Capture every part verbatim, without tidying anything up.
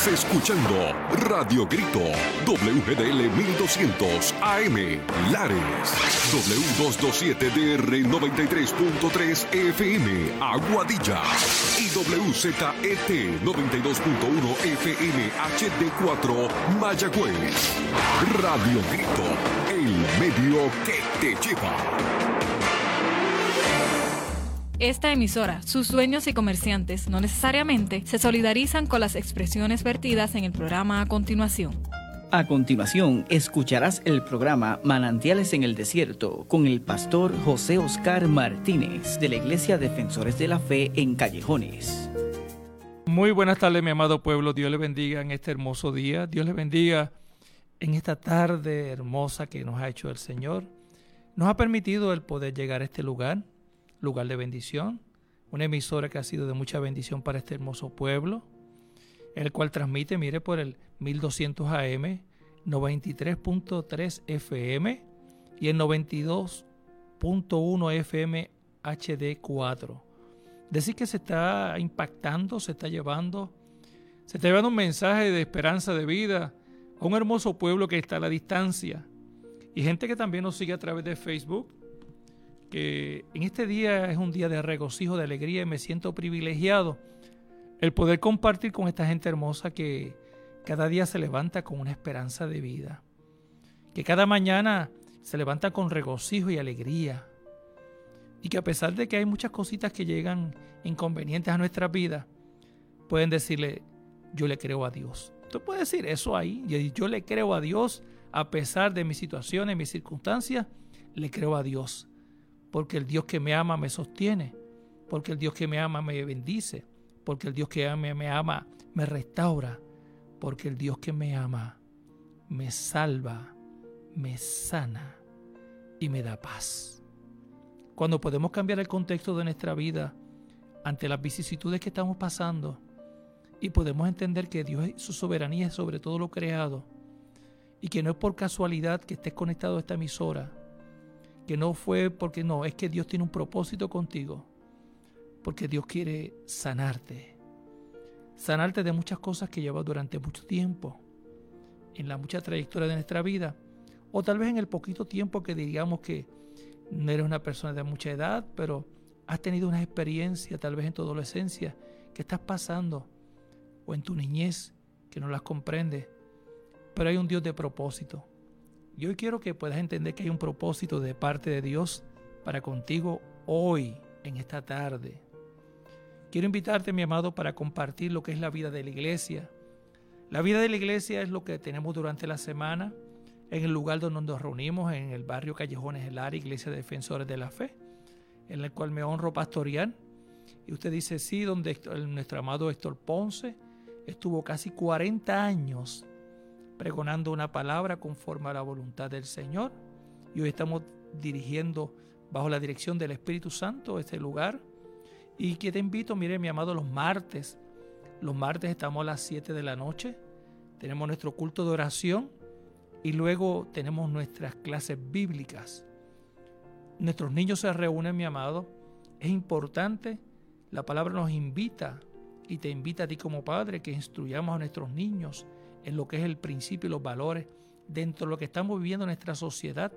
Estás escuchando Radio Grito, W G D L mil doscientos A M, Lares, W doscientos veintisiete D R noventa y tres punto tres F M, Aguadilla, y W Z E T noventa y dos punto uno F M H D cuatro, Mayagüez. Radio Grito, el medio que te lleva. Esta emisora, sus dueños y comerciantes no necesariamente se solidarizan con las expresiones vertidas en el programa a continuación. A continuación, escucharás el programa Manantiales en el Desierto con el pastor José Oscar Martínez de la Iglesia Defensores de la Fe en Callejones. Muy buenas tardes, mi amado pueblo. Dios le bendiga en este hermoso día. Dios le bendiga en esta tarde hermosa que nos ha hecho el Señor. Nos ha permitido el poder llegar a este lugar, lugar de bendición, una emisora que ha sido de mucha bendición para este hermoso pueblo, el cual transmite, mire, por el mil doscientos A M, noventa y tres punto tres F M y el noventa y dos punto uno F M H D cuatro. Decir que se está impactando, se está llevando, se está llevando un mensaje de esperanza de vida a un hermoso pueblo que está a la distancia, y gente que también nos sigue a través de Facebook, que en este día es un día de regocijo, de alegría, y me siento privilegiado el poder compartir con esta gente hermosa que cada día se levanta con una esperanza de vida, que cada mañana se levanta con regocijo y alegría, y que a pesar de que hay muchas cositas que llegan inconvenientes a nuestra vida, pueden decirle: yo le creo a Dios. Tú puedes decir eso ahí, yo le creo a Dios a pesar de mis situaciones, mis circunstancias, le creo a Dios. Porque el Dios que me ama me sostiene, porque el Dios que me ama me bendice, porque el Dios que me, me ama me restaura, porque el Dios que me ama me salva, me sana y me da paz. Cuando podemos cambiar el contexto de nuestra vida ante las vicisitudes que estamos pasando y podemos entender que Dios, su soberanía es sobre todo lo creado, y que no es por casualidad que estés conectado a esta emisora, que no fue porque no, es que Dios tiene un propósito contigo, porque Dios quiere sanarte, sanarte de muchas cosas que llevas durante mucho tiempo, en la mucha trayectoria de nuestra vida, o tal vez en el poquito tiempo que digamos que no eres una persona de mucha edad, pero has tenido una experiencia, tal vez en tu adolescencia, que estás pasando, o en tu niñez, que no las comprendes, pero hay un Dios de propósito. Y hoy quiero que puedas entender que hay un propósito de parte de Dios para contigo hoy, en esta tarde. Quiero invitarte, mi amado, para compartir lo que es la vida de la iglesia. La vida de la iglesia es lo que tenemos durante la semana en el lugar donde nos reunimos, en el barrio Callejones, el área Iglesia de Defensores de la Fe, en el cual me honro pastorear. Y usted dice, sí, donde Héctor, nuestro amado Héctor Ponce estuvo casi cuarenta años pregonando una palabra conforme a la voluntad del Señor, y hoy estamos dirigiendo bajo la dirección del Espíritu Santo este lugar. Y que te invito, mire, mi amado, los martes los martes estamos a las siete de la noche, tenemos nuestro culto de oración y luego tenemos nuestras clases bíblicas. Nuestros niños se reúnen, mi amado, es importante, la palabra nos invita y te invita a ti como padre que instruyamos a nuestros niños en lo que es el principio y los valores dentro de lo que estamos viviendo en nuestra sociedad,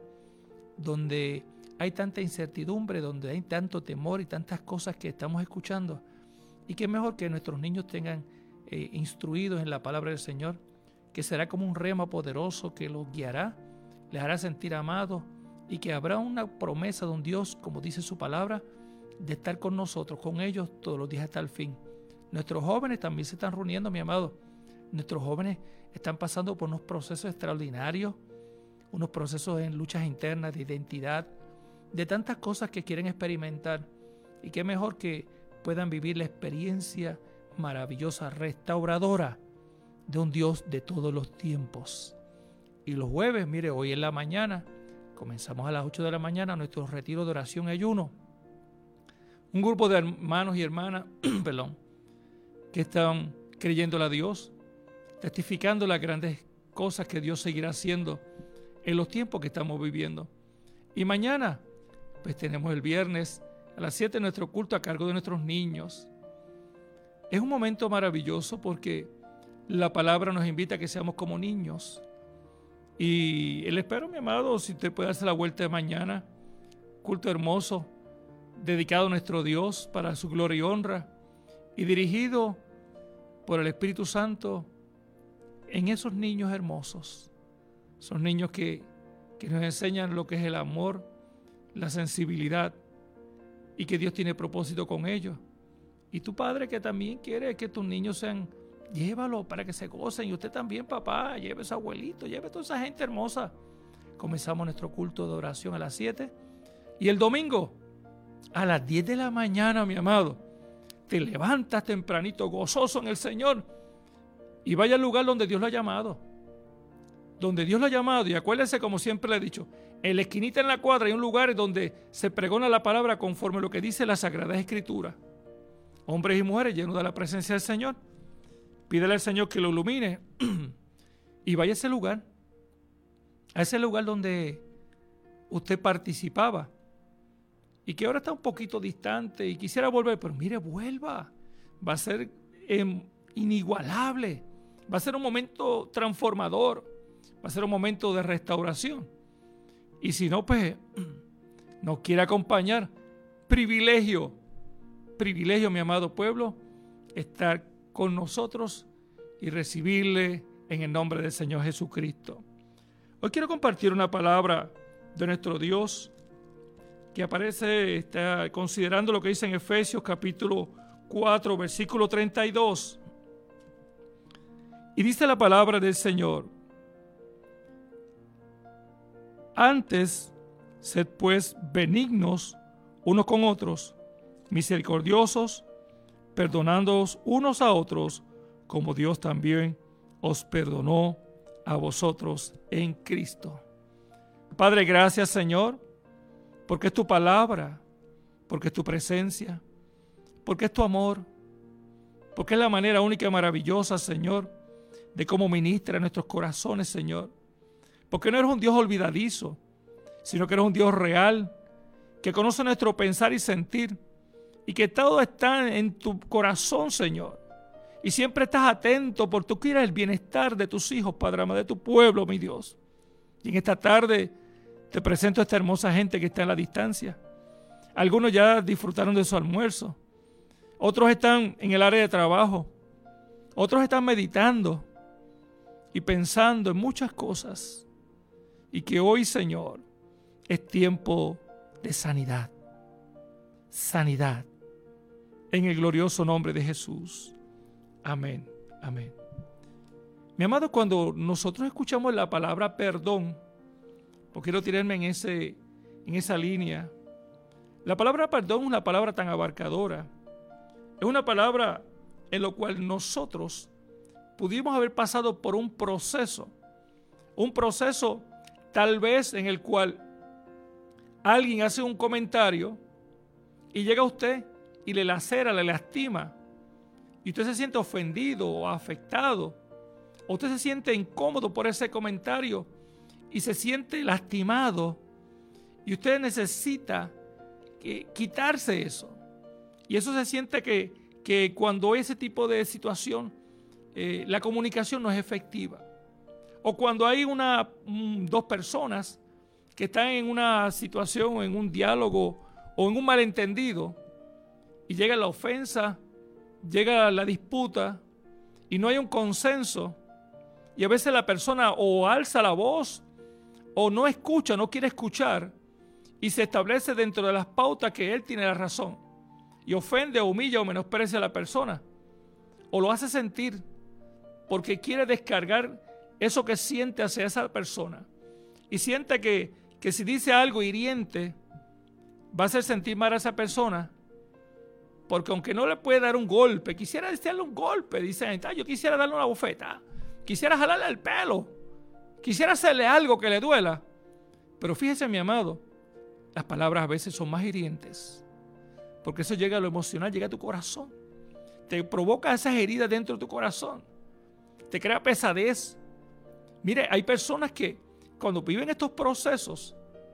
donde hay tanta incertidumbre, donde hay tanto temor y tantas cosas que estamos escuchando. Y qué mejor que nuestros niños tengan eh, instruidos en la palabra del Señor, que será como un rema poderoso que los guiará, les hará sentir amados, y que habrá una promesa de un Dios, como dice su palabra, de estar con nosotros, con ellos todos los días hasta el fin. Nuestros jóvenes también se están reuniendo, mi amado. Nuestros jóvenes están pasando por unos procesos extraordinarios, unos procesos en luchas internas de identidad, de tantas cosas que quieren experimentar. Y qué mejor que puedan vivir la experiencia maravillosa, restauradora de un Dios de todos los tiempos. Y los jueves, mire, hoy en la mañana, comenzamos a las ocho de la mañana nuestro retiro de oración y ayuno. Un grupo de hermanos y hermanas, perdón, que están creyéndole a Dios, testificando las grandes cosas que Dios seguirá haciendo en los tiempos que estamos viviendo. Y mañana, pues tenemos el viernes a las siete nuestro culto a cargo de nuestros niños. Es un momento maravilloso porque la palabra nos invita a que seamos como niños. Y el espero, mi amado, si usted puede hacer la vuelta de mañana, culto hermoso, dedicado a nuestro Dios para su gloria y honra, y dirigido por el Espíritu Santo en esos niños hermosos, esos niños que, que nos enseñan lo que es el amor, la sensibilidad, y que Dios tiene propósito con ellos. Y tu padre, que también quiere que tus niños sean, llévalo para que se gocen. Y usted también, papá, lleve a su abuelito, lleve a toda esa gente hermosa. Comenzamos nuestro culto de oración a las siete. Y el domingo, a las diez de la mañana, mi amado, te levantas tempranito, gozoso en el Señor, y vaya al lugar donde Dios lo ha llamado. Donde Dios lo ha llamado. Y acuérdese, como siempre le he dicho, en la esquinita en la cuadra hay un lugar donde se pregona la palabra conforme a lo que dice la Sagrada Escritura. Hombres y mujeres llenos de la presencia del Señor. Pídele al Señor que lo ilumine y vaya a ese lugar. A ese lugar donde usted participaba y que ahora está un poquito distante y quisiera volver, pero mire, vuelva. Va a ser eh, inigualable. Va a ser un momento transformador. Va a ser un momento de restauración. Y si no, pues nos quiere acompañar. Privilegio, privilegio, mi amado pueblo, estar con nosotros y recibirle en el nombre del Señor Jesucristo. Hoy quiero compartir una palabra de nuestro Dios que aparece, está considerando lo que dice en Efesios capítulo cuatro, versículo treinta y dos. Y dice la palabra del Señor: antes, sed pues benignos unos con otros, misericordiosos, perdonándoos unos a otros, como Dios también os perdonó a vosotros en Cristo. Padre, gracias, Señor, porque es tu palabra, porque es tu presencia, porque es tu amor, porque es la manera única y maravillosa, Señor, de cómo ministra en nuestros corazones, Señor. Porque no eres un Dios olvidadizo, sino que eres un Dios real, que conoce nuestro pensar y sentir, y que todo está en tu corazón, Señor. Y siempre estás atento porque tú quieres el bienestar de tus hijos, Padre amado, de tu pueblo, mi Dios. Y en esta tarde te presento a esta hermosa gente que está en la distancia. Algunos ya disfrutaron de su almuerzo. Otros están en el área de trabajo. Otros están meditando y pensando en muchas cosas. Y que hoy, Señor, es tiempo de sanidad. Sanidad. En el glorioso nombre de Jesús. Amén. Amén. Mi amado, cuando nosotros escuchamos la palabra perdón, porque quiero tirarme en, ese, en esa línea, la palabra perdón es una palabra tan abarcadora. Es una palabra en la cual nosotros pudimos haber pasado por un proceso. Un proceso tal vez en el cual alguien hace un comentario y llega a usted y le lacera, le lastima. Y usted se siente ofendido o afectado. O usted se siente incómodo por ese comentario y se siente lastimado. Y usted necesita que, quitarse eso. Y eso se siente que, que cuando ese tipo de situación, eh, la comunicación no es efectiva. O cuando hay una, mm, dos personas que están en una situación, en un diálogo o en un malentendido, y llega la ofensa, llega la disputa y no hay un consenso, y a veces la persona o alza la voz o no escucha, no quiere escuchar, y se establece dentro de las pautas que él tiene la razón y ofende, humilla o menosprecia a la persona, o lo hace sentir porque quiere descargar eso que siente hacia esa persona, y siente que, que si dice algo hiriente va a hacer sentir mal a esa persona, porque aunque no le puede dar un golpe, quisiera darle un golpe, dice, ah, yo quisiera darle una bofeta, quisiera jalarle el pelo, quisiera hacerle algo que le duela. Pero fíjese, mi amado, las palabras a veces son más hirientes, porque eso llega a lo emocional, llega a tu corazón, te provoca esas heridas dentro de tu corazón, te crea pesadez. Mire, hay personas que cuando viven estos procesos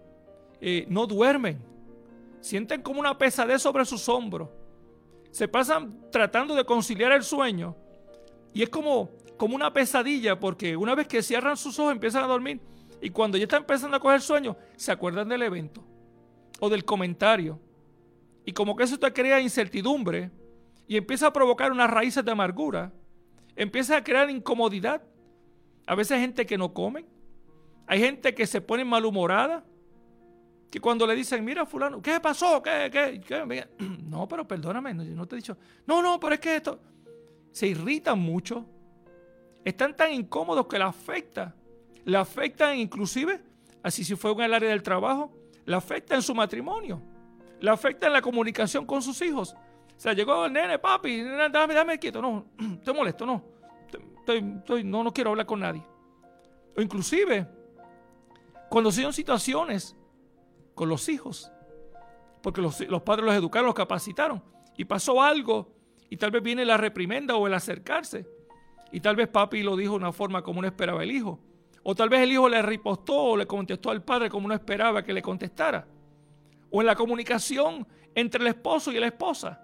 eh, no duermen, sienten como una pesadez sobre sus hombros, se pasan tratando de conciliar el sueño y es como como una pesadilla, porque una vez que cierran sus ojos empiezan a dormir y cuando ya están empezando a coger sueño, se acuerdan del evento o del comentario. Y como que eso te crea incertidumbre y empieza a provocar unas raíces de amargura, empieza a crear incomodidad. A veces hay gente que no come, hay gente que se pone malhumorada, que cuando le dicen, mira fulano, ¿qué pasó? ¿Qué, qué, qué? No, pero perdóname, no, no te he dicho. No, no, pero es que esto... Se irritan mucho, están tan incómodos que la afecta. La afectan inclusive, así si fue en el área del trabajo, la afecta en su matrimonio, la afecta en la comunicación con sus hijos. O sea, llegó el nene, papi, dame, dame quieto, no, estoy molesto, no, estoy, estoy, no, no quiero hablar con nadie. O inclusive, cuando se dieron situaciones con los hijos, porque los, los padres los educaron, los capacitaron, y pasó algo, y tal vez viene la reprimenda o el acercarse, y tal vez papi lo dijo de una forma como no esperaba el hijo, o tal vez el hijo le ripostó o le contestó al padre como no esperaba que le contestara, o en la comunicación entre el esposo y la esposa,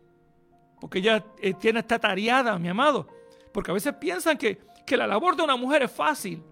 porque ella eh, tiene, está tareada, mi amado, porque a veces piensan que, que la labor de una mujer es fácil,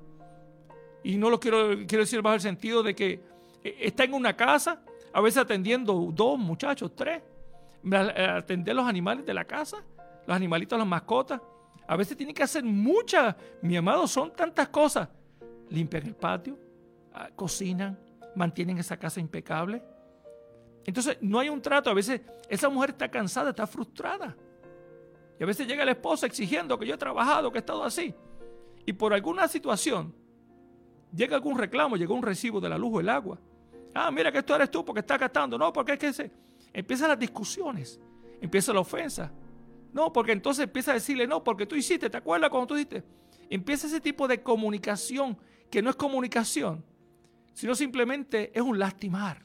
y no lo quiero, quiero decir bajo el sentido de que eh, está en una casa, a veces atendiendo dos muchachos, tres, atender los animales de la casa, los animalitos, las mascotas. A veces tienen que hacer muchas, mi amado, son tantas cosas. Limpian el patio, cocinan, mantienen esa casa impecable. Entonces no hay un trato. A veces esa mujer está cansada, está frustrada. Y a veces llega la esposa exigiendo que yo he trabajado, que he estado así. Y por alguna situación, llega algún reclamo, llega un recibo de la luz o el agua. Ah, mira que esto eres tú porque estás gastando. No, porque es que se... Empiezan las discusiones, empieza la ofensa. No, porque entonces empieza a decirle, no, porque tú hiciste, ¿te acuerdas cuando tú hiciste? Empieza ese tipo de comunicación que no es comunicación, sino simplemente es un lastimar.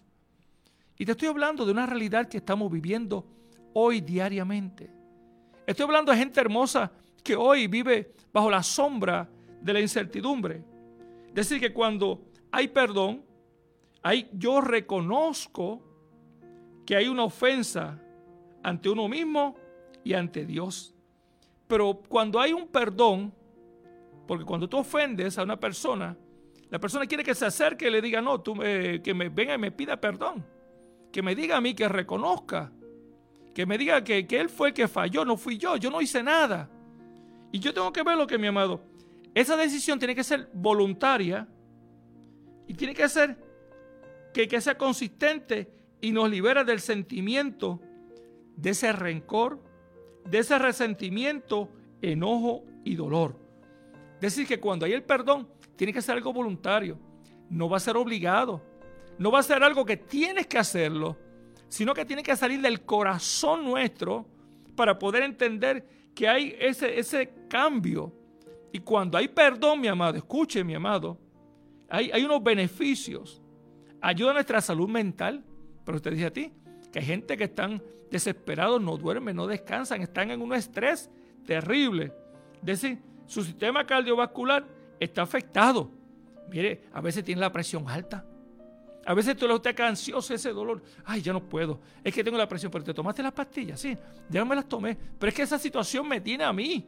Y te estoy hablando de una realidad que estamos viviendo hoy diariamente. Estoy hablando de gente hermosa que hoy vive bajo la sombra de la incertidumbre. Es decir, que cuando hay perdón, hay, yo reconozco que hay una ofensa ante uno mismo y ante Dios. Pero cuando hay un perdón, porque cuando tú ofendes a una persona, la persona quiere que se acerque y le diga, no, tú me, que me venga y me pida perdón. Que me diga a mí, que reconozca. Que me diga que, que él fue el que falló, no fui yo, yo no hice nada. Y yo tengo que ver lo que, mi amado, esa decisión tiene que ser voluntaria y tiene que ser que, que sea consistente y nos libera del sentimiento, de ese rencor, de ese resentimiento, enojo y dolor. Es decir, que cuando hay el perdón, tiene que ser algo voluntario. No va a ser obligado. No va a ser algo que tienes que hacerlo, sino que tiene que salir del corazón nuestro para poder entender que hay ese, ese cambio. Y cuando hay perdón, mi amado, escuche, mi amado, hay, hay unos beneficios. Ayuda a nuestra salud mental. Pero te dije a ti que hay gente que están desesperados, no duermen, no descansan, están en un estrés terrible. Es decir, su sistema cardiovascular está afectado. Mire, a veces tiene la presión alta. A veces tú le estás ansioso ese dolor. Ay, ya no puedo. Es que tengo la presión. Pero te tomaste las pastillas, sí. Ya me las tomé. Pero es que esa situación me tiene a mí.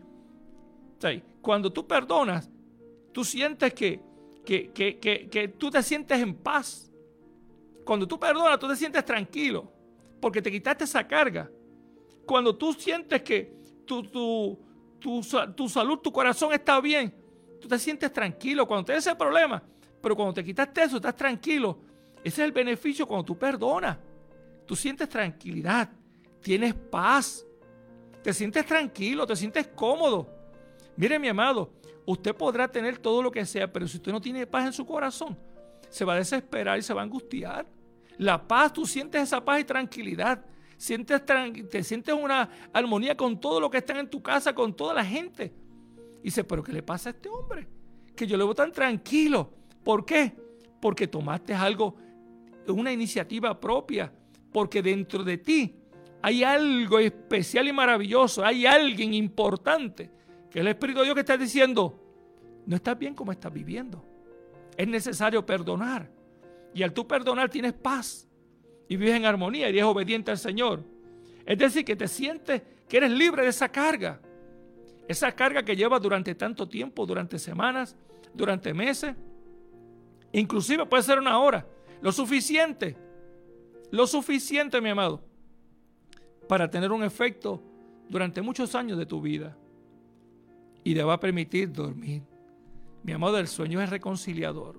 O sea, cuando tú perdonas, tú sientes que, que, que, que, que tú te sientes en paz. Cuando tú perdonas, tú te sientes tranquilo, porque te quitaste esa carga. Cuando tú sientes que tu, tu, tu, tu salud, tu corazón está bien, tú te sientes tranquilo. Cuando tienes ese problema, pero cuando te quitaste eso, estás tranquilo. Ese es el beneficio cuando tú perdonas. Tú sientes tranquilidad, tienes paz, te sientes tranquilo, te sientes cómodo. Mire, mi amado, usted podrá tener todo lo que sea, pero si usted no tiene paz en su corazón, se va a desesperar y se va a angustiar. La paz, tú sientes esa paz y tranquilidad. Sientes, te sientes una armonía con todo lo que está en tu casa, con toda la gente. Y dice, ¿pero qué le pasa a este hombre? Que yo lo veo tan tranquilo. ¿Por qué? Porque tomaste algo, una iniciativa propia. Porque dentro de ti hay algo especial y maravilloso. Hay alguien importante. Que es el Espíritu de Dios que está diciendo, no estás bien como estás viviendo. Es necesario perdonar. Y al tú perdonar tienes paz. Y vives en armonía y eres obediente al Señor. Es decir, que te sientes que eres libre de esa carga. esa carga que llevas durante tanto tiempo, durante semanas, durante meses, inclusive puede ser una hora, lo suficiente, lo suficiente, mi amado, para tener un efecto durante muchos años de tu vida y te va a permitir dormir. Mi amado, el sueño es reconciliador.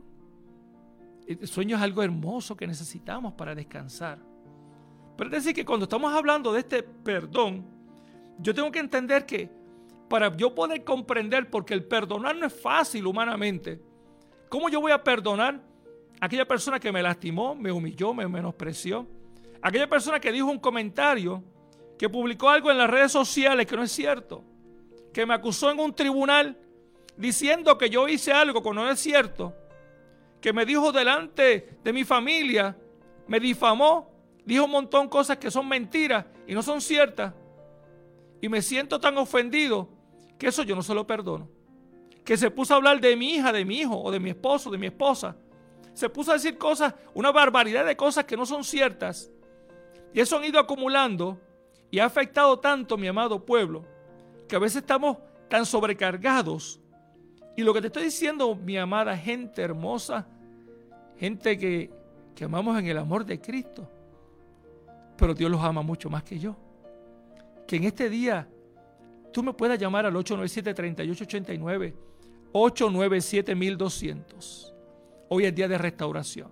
El sueño es algo hermoso que necesitamos para descansar. Pero es decir que cuando estamos hablando de este perdón, yo tengo que entender que para yo poder comprender, porque el perdonar no es fácil humanamente, ¿cómo yo voy a perdonar a aquella persona que me lastimó, me humilló, me menospreció? Aquella persona que dijo un comentario, que publicó algo en las redes sociales que no es cierto, que me acusó en un tribunal diciendo que yo hice algo que no es cierto, que me dijo delante de mi familia, me difamó, dijo un montón de cosas que son mentiras y no son ciertas, y me siento tan ofendido que eso yo no se lo perdono. Que se puso a hablar de mi hija, de mi hijo, o de mi esposo, de mi esposa, se puso a decir cosas, una barbaridad de cosas que no son ciertas, y eso han ido acumulando y ha afectado tanto, mi amado pueblo, que a veces estamos tan sobrecargados. Y lo que te estoy diciendo, mi amada gente hermosa, gente que, que amamos en el amor de Cristo, pero Dios los ama mucho más que yo. Que en este día tú me puedas llamar al ocho nueve siete, tres ocho ocho nueve, ocho nueve siete, doscientos. Hoy es día de restauración.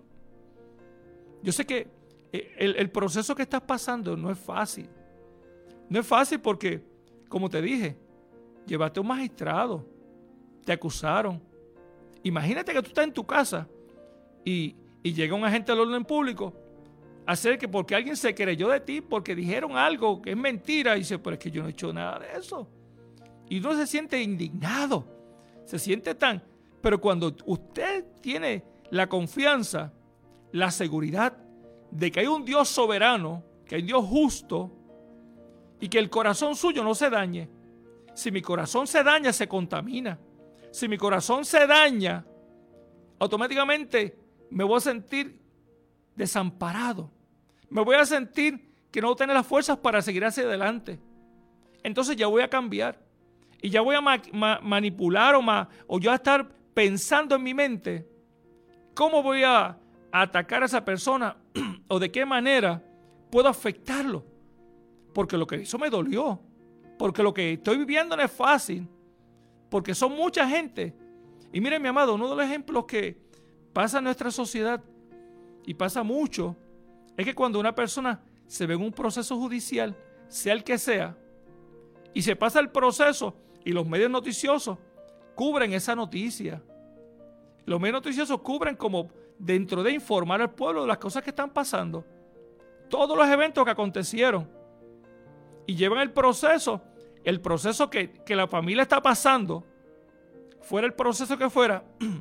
Yo sé que el, el proceso que estás pasando no es fácil. No es fácil porque, como te dije, llevaste a un magistrado, te acusaron. Imagínate que tú estás en tu casa y, y llega un agente del orden público a hacer que porque alguien se creyó de ti, porque dijeron algo que es mentira, y dice, pero es que yo no he hecho nada de eso. Y uno se siente indignado, se siente tan... Pero cuando usted tiene la confianza, la seguridad de que hay un Dios soberano, que hay un Dios justo, y que el corazón suyo no se dañe. Si mi corazón se daña, se contamina. Si mi corazón se daña, automáticamente me voy a sentir desamparado. Me voy a sentir que no tengo las fuerzas para seguir hacia adelante. Entonces ya voy a cambiar. Y ya voy a ma- ma- manipular o, ma- o yo a estar pensando en mi mente cómo voy a, a atacar a esa persona o de qué manera puedo afectarlo. Porque lo que hizo me dolió. Porque lo que estoy viviendo no es fácil. Porque son mucha gente. Y miren, mi amado, uno de los ejemplos que pasa en nuestra sociedad y pasa mucho es que cuando una persona se ve en un proceso judicial, sea el que sea, y se pasa el proceso y los medios noticiosos cubren esa noticia. Los medios noticiosos cubren como dentro de informar al pueblo de las cosas que están pasando. Todos los eventos que acontecieron. Y llevan el proceso, el proceso que, que la familia está pasando, fuera el proceso que fuera,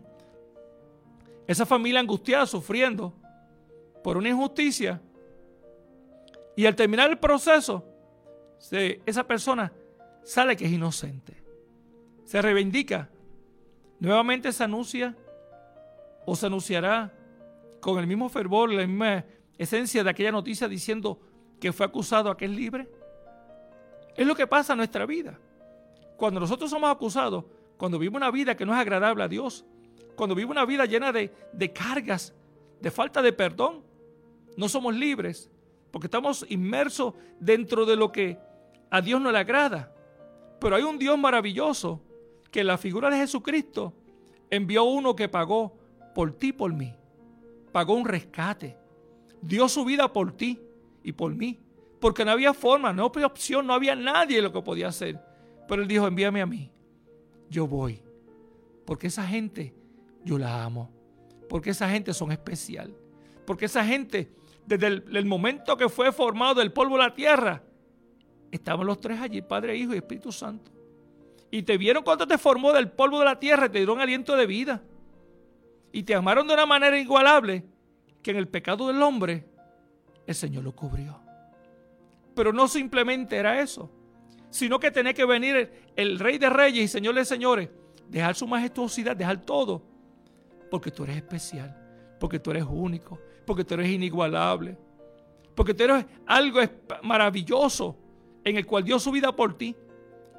esa familia angustiada, sufriendo por una injusticia, y al terminar el proceso, se, esa persona sale que es inocente, se reivindica, nuevamente se anuncia o se anunciará con el mismo fervor, la misma esencia de aquella noticia diciendo que fue acusado a que es libre. Es lo que pasa en nuestra vida. Cuando nosotros somos acusados, cuando vivimos una vida que no es agradable a Dios, cuando vivimos una vida llena de, de cargas, de falta de perdón, no somos libres, porque estamos inmersos dentro de lo que a Dios no le agrada. Pero hay un Dios maravilloso que en la figura de Jesucristo envió uno que pagó por ti y por mí. Pagó un rescate. Dio su vida por ti y por mí. Porque no había forma, no había opción, no había nadie lo que podía hacer. Pero Él dijo, envíame a mí. Yo voy. Porque esa gente, yo la amo. Porque esa gente son especial. Porque esa gente, desde el, el momento que fue formado del polvo de la tierra, estaban los tres allí, Padre, Hijo y Espíritu Santo. Y te vieron cuando te formó del polvo de la tierra y te dieron aliento de vida. Y te amaron de una manera inigualable que en el pecado del hombre el Señor lo cubrió. Pero no simplemente era eso, sino que tenía que venir el, el Rey de Reyes y Señor de Señores, dejar su majestuosidad, dejar todo, porque tú eres especial, porque tú eres único, porque tú eres inigualable, porque tú eres algo maravilloso en el cual dio su vida por ti,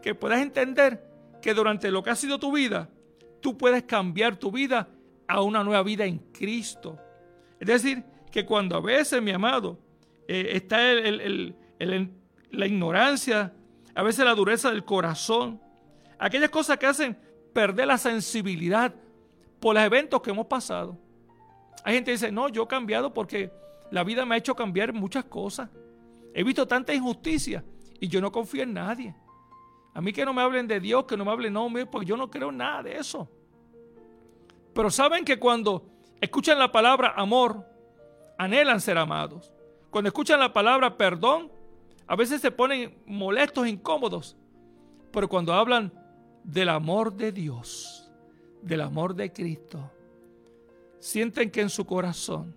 que puedas entender que durante lo que ha sido tu vida, tú puedes cambiar tu vida a una nueva vida en Cristo. Es decir, que cuando a veces, mi amado, eh, está el, el, el, el, la ignorancia, a veces la dureza del corazón, aquellas cosas que hacen perder la sensibilidad por los eventos que hemos pasado. Hay gente que dice, no, yo he cambiado porque la vida me ha hecho cambiar muchas cosas. He visto tanta injusticia y yo no confío en nadie. A mí que no me hablen de Dios, que no me hablen, no, porque yo no creo en nada de eso. Pero saben que cuando escuchan la palabra amor, anhelan ser amados. Cuando escuchan la palabra perdón, a veces se ponen molestos, incómodos. Pero cuando hablan del amor de Dios, del amor de Cristo, sienten que en su corazón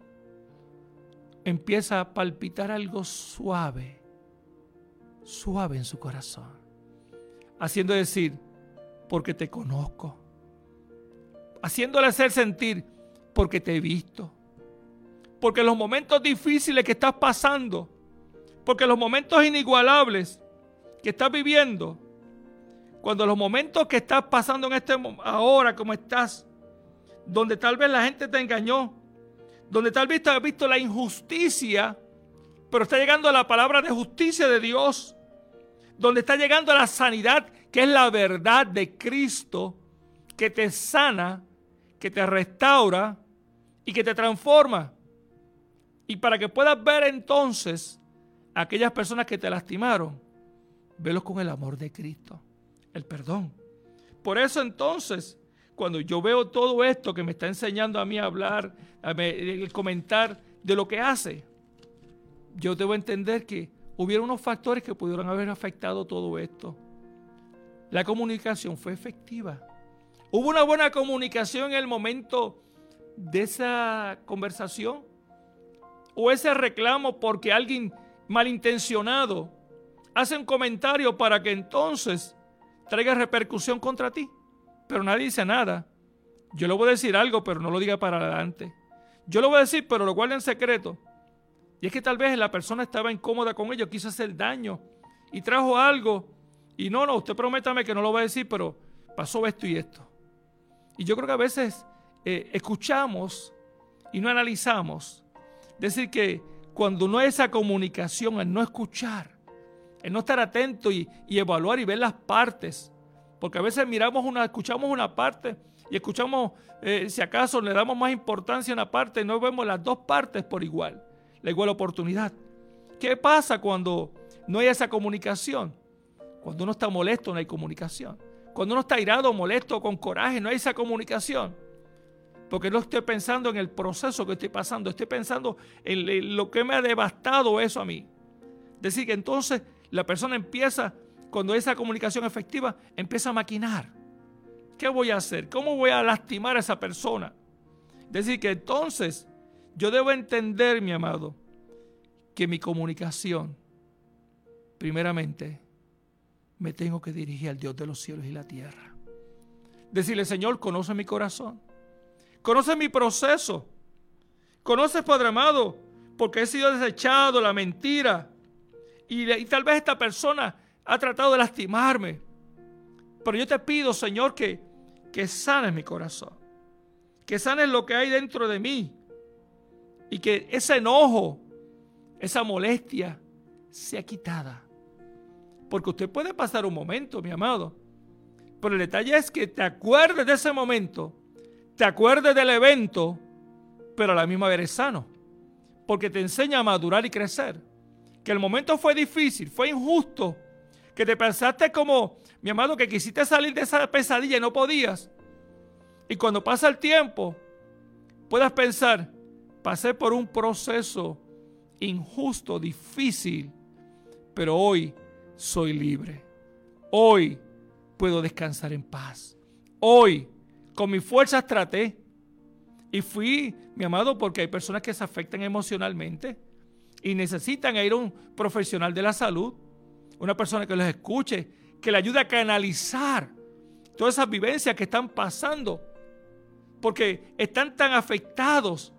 empieza a palpitar algo suave, suave en su corazón, haciendo decir, porque te conozco, haciéndole hacer sentir, porque te he visto, porque los momentos difíciles que estás pasando, porque los momentos inigualables que estás viviendo, cuando los momentos que estás pasando en este ahora como estás, donde tal vez la gente te engañó, donde tal vez has visto la injusticia, pero está llegando la palabra de justicia de Dios, donde está llegando la sanidad, que es la verdad de Cristo, que te sana, que te restaura y que te transforma. Y para que puedas ver entonces a aquellas personas que te lastimaron, velos con el amor de Cristo, el perdón. Por eso entonces, cuando yo veo todo esto que me está enseñando a mí a hablar, a me, el comentar de lo que hace, yo debo entender que hubieron unos factores que pudieron haber afectado todo esto. La comunicación fue efectiva. Hubo una buena comunicación en el momento de esa conversación, o ese reclamo porque alguien malintencionado hace un comentario para que entonces traiga repercusión contra ti. Pero nadie dice nada. Yo le voy a decir algo, pero no lo diga para adelante. Yo lo voy a decir, pero lo guardo en secreto. Y es que tal vez la persona estaba incómoda con ello, quiso hacer daño y trajo algo. Y no, no, usted prométame que no lo va a decir, pero pasó esto y esto. Y yo creo que a veces eh, escuchamos y no analizamos. Es decir, que cuando no hay esa comunicación, el no escuchar, el no estar atento y, y evaluar y ver las partes. Porque a veces miramos una, escuchamos una parte y escuchamos, eh, si acaso le damos más importancia a una parte y no vemos las dos partes por igual, la igual oportunidad. ¿Qué pasa cuando no hay esa comunicación? Cuando uno está molesto no hay comunicación. Cuando uno está irado, molesto, con coraje, no hay esa comunicación. Porque no estoy pensando en el proceso que estoy pasando, estoy pensando en lo que me ha devastado eso a mí. Es decir, que entonces la persona empieza, cuando hay esa comunicación efectiva, empieza a maquinar. ¿Qué voy a hacer? ¿Cómo voy a lastimar a esa persona? Es decir, que entonces yo debo entender, mi amado, que mi comunicación, primeramente, me tengo que dirigir al Dios de los cielos y la tierra. Decirle, Señor, conoce mi corazón. Conoce mi proceso. Conoce, Padre amado, porque he sido desechado, la mentira. Y, y tal vez esta persona ha tratado de lastimarme. Pero yo te pido, Señor, que, que sanes mi corazón. Que sanes lo que hay dentro de mí. Y que ese enojo, esa molestia, sea quitada. Porque usted puede pasar un momento, mi amado. Pero el detalle es que te acuerdes de ese momento. Te acuerdes del evento, pero a la misma vez eres sano. Porque te enseña a madurar y crecer. Que el momento fue difícil, fue injusto. Que te pensaste como, mi amado, que quisiste salir de esa pesadilla y no podías. Y cuando pasa el tiempo, puedas pensar, pasé por un proceso injusto, difícil, pero hoy soy libre. Hoy puedo descansar en paz. Hoy, con mis fuerzas traté. Y fui, mi amado, porque hay personas que se afectan emocionalmente y necesitan ir a un profesional de la salud, una persona que los escuche, que le ayude a canalizar todas esas vivencias que están pasando, porque están tan afectados.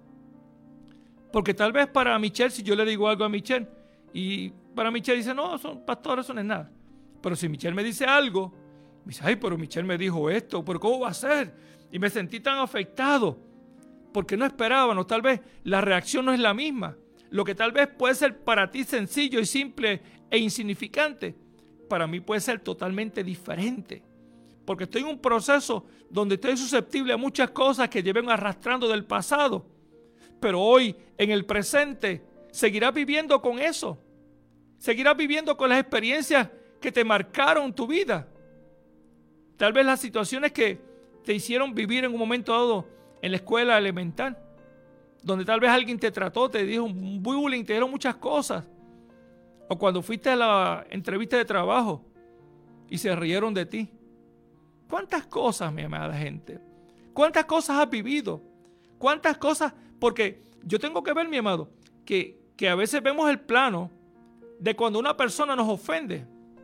Porque tal vez para Michelle, si yo le digo algo a Michelle, y para Michelle dice, no, son pastores, eso no es nada. Pero si Michelle me dice algo, me dice, ay, pero Michelle me dijo esto, pero ¿cómo va a ser? Y me sentí tan afectado porque no esperaban, o tal vez la reacción no es la misma. Lo que tal vez puede ser para ti sencillo y simple e insignificante, para mí puede ser totalmente diferente. Porque estoy en un proceso donde estoy susceptible a muchas cosas que lleven arrastrando del pasado. Pero hoy, en el presente, seguirás viviendo con eso. Seguirás viviendo con las experiencias que te marcaron tu vida. Tal vez las situaciones que te hicieron vivir en un momento dado en la escuela elemental, donde tal vez alguien te trató, te dijo un bullying, te dieron muchas cosas. O cuando fuiste a la entrevista de trabajo y se rieron de ti. ¿Cuántas cosas, mi amada gente? ¿Cuántas cosas has vivido? ¿Cuántas cosas? Porque yo tengo que ver, mi amado, que, que a veces vemos el plano de cuando una persona nos ofende.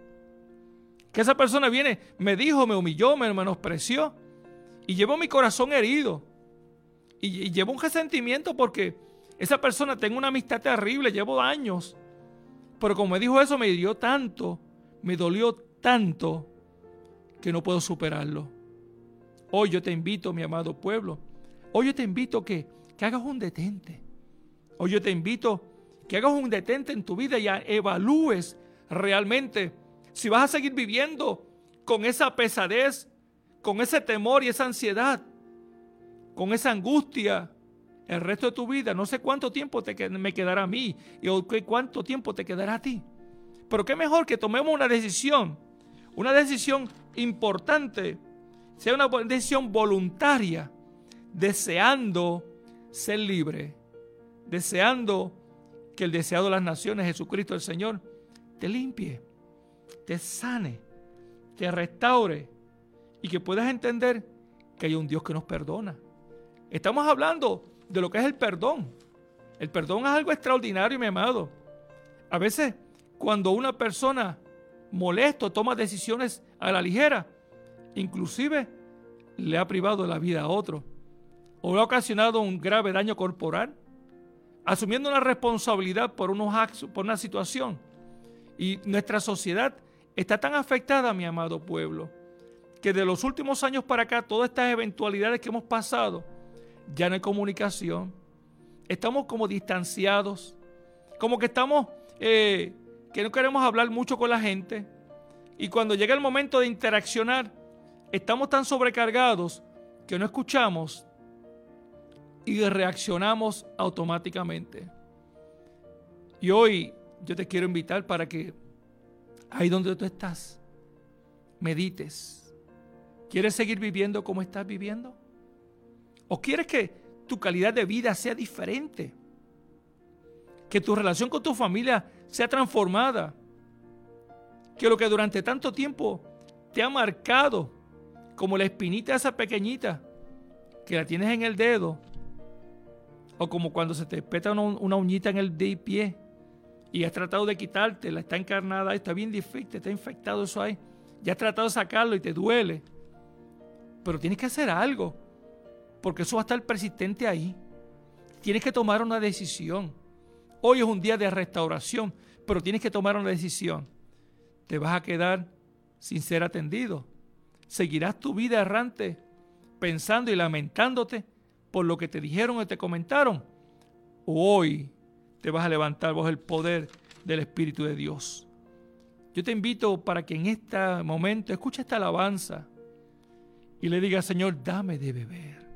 Que esa persona viene, me dijo, me humilló, me menospreció. Y llevo mi corazón herido. Y, y llevo un resentimiento porque esa persona, tengo una amistad terrible, llevo años. Pero como me dijo eso, me hirió tanto, me dolió tanto, que no puedo superarlo. Hoy yo te invito, mi amado pueblo, hoy yo te invito que, que hagas un detente. Hoy yo te invito que hagas un detente en tu vida y evalúes realmente si vas a seguir viviendo con esa pesadez, con ese temor y esa ansiedad, con esa angustia el resto de tu vida. No sé cuánto tiempo te, me quedará a mí y cuánto tiempo te quedará a ti. Pero qué mejor que tomemos una decisión, una decisión importante, sea una decisión voluntaria, deseando ser libre, deseando que el deseado de las naciones, Jesucristo el Señor, te limpie, te sane, te restaure y que puedas entender que hay un Dios que nos perdona. Estamos hablando de lo que es el perdón. El perdón es algo extraordinario, mi amado. A veces, cuando una persona molesto toma decisiones a la ligera, inclusive le ha privado de la vida a otro, o le ha ocasionado un grave daño corporal, asumiendo una responsabilidad por unos actos, por una situación. Y nuestra sociedad está tan afectada, mi amado pueblo, que de los últimos años para acá, todas estas eventualidades que hemos pasado, ya no hay comunicación. Estamos como distanciados, como que estamos, eh, que no queremos hablar mucho con la gente. Y cuando llega el momento de interaccionar, estamos tan sobrecargados que no escuchamos y reaccionamos automáticamente. Y hoy yo te quiero invitar para que ahí donde tú estás, medites. ¿Quieres seguir viviendo como estás viviendo? ¿O quieres que tu calidad de vida sea diferente? Que tu relación con tu familia sea transformada. Que lo que durante tanto tiempo te ha marcado, como la espinita esa pequeñita que la tienes en el dedo, o como cuando se te peta una, una uñita en el pie y has tratado de quitártela, está encarnada, está bien difícil, está infectado eso ahí, ya has tratado de sacarlo y te duele, pero tienes que hacer algo, porque eso va a estar persistente ahí. Tienes que tomar una decisión. Hoy es un día de restauración, pero tienes que tomar una decisión. Te vas a quedar sin ser atendido. Seguirás tu vida errante pensando y lamentándote por lo que te dijeron o te comentaron. O hoy te vas a levantar bajo el poder del Espíritu de Dios. Yo te invito para que en este momento escuche esta alabanza y le diga: Señor, dame de beber.